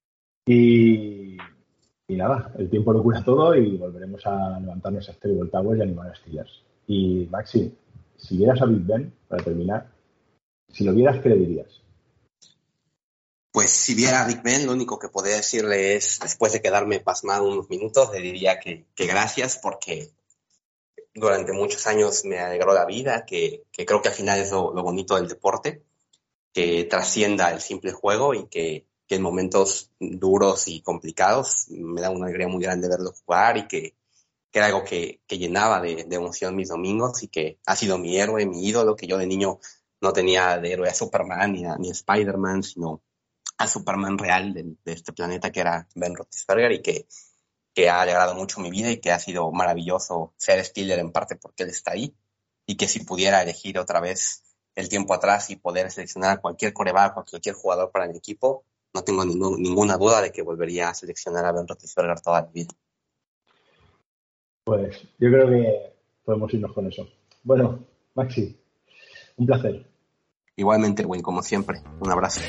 Y nada, el tiempo lo cura todo y volveremos a levantarnos esas terrible towers y animar a Steelers. Y Maxi, si vieras a Big Ben, para terminar, si lo vieras, ¿qué le dirías? Pues si viera a Big Ben, lo único que podría decirle es, después de quedarme pasmado unos minutos, le diría que gracias, porque durante muchos años me alegró la vida, que creo que al final es lo bonito del deporte, que trascienda el simple juego y que en momentos duros y complicados me da una alegría muy grande verlo jugar, y que era algo que llenaba de emoción mis domingos, y que ha sido mi héroe, mi ídolo, que yo de niño no tenía de héroe a Superman ni a Spider-Man, sino a Superman real de este planeta, que era Ben Roethlisberger, y que ha alegrado mucho mi vida, y que ha sido maravilloso ser Steeler en parte porque él está ahí, y que si pudiera elegir otra vez el tiempo atrás y poder seleccionar a cualquier quarterback o cualquier jugador para mi equipo, no tengo ninguna duda de que volvería a seleccionar a Ben Roethlisberger toda la vida. Pues yo creo que podemos irnos con eso. Bueno, Maxi, un placer. Igualmente, Wayne, como siempre. Un abrazo.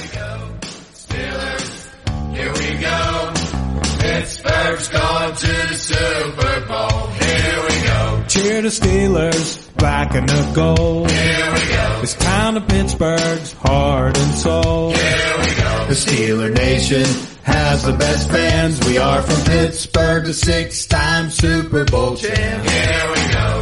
Here we go. Pittsburgh's going to the Super Bowl. Here we go. Cheer the Steelers, black and the gold. Here we go. It's town of Pittsburgh's heart and soul. Here we go. The Steeler Nation has the best fans. We are from Pittsburgh, the 6-time Super Bowl champ. Here we go.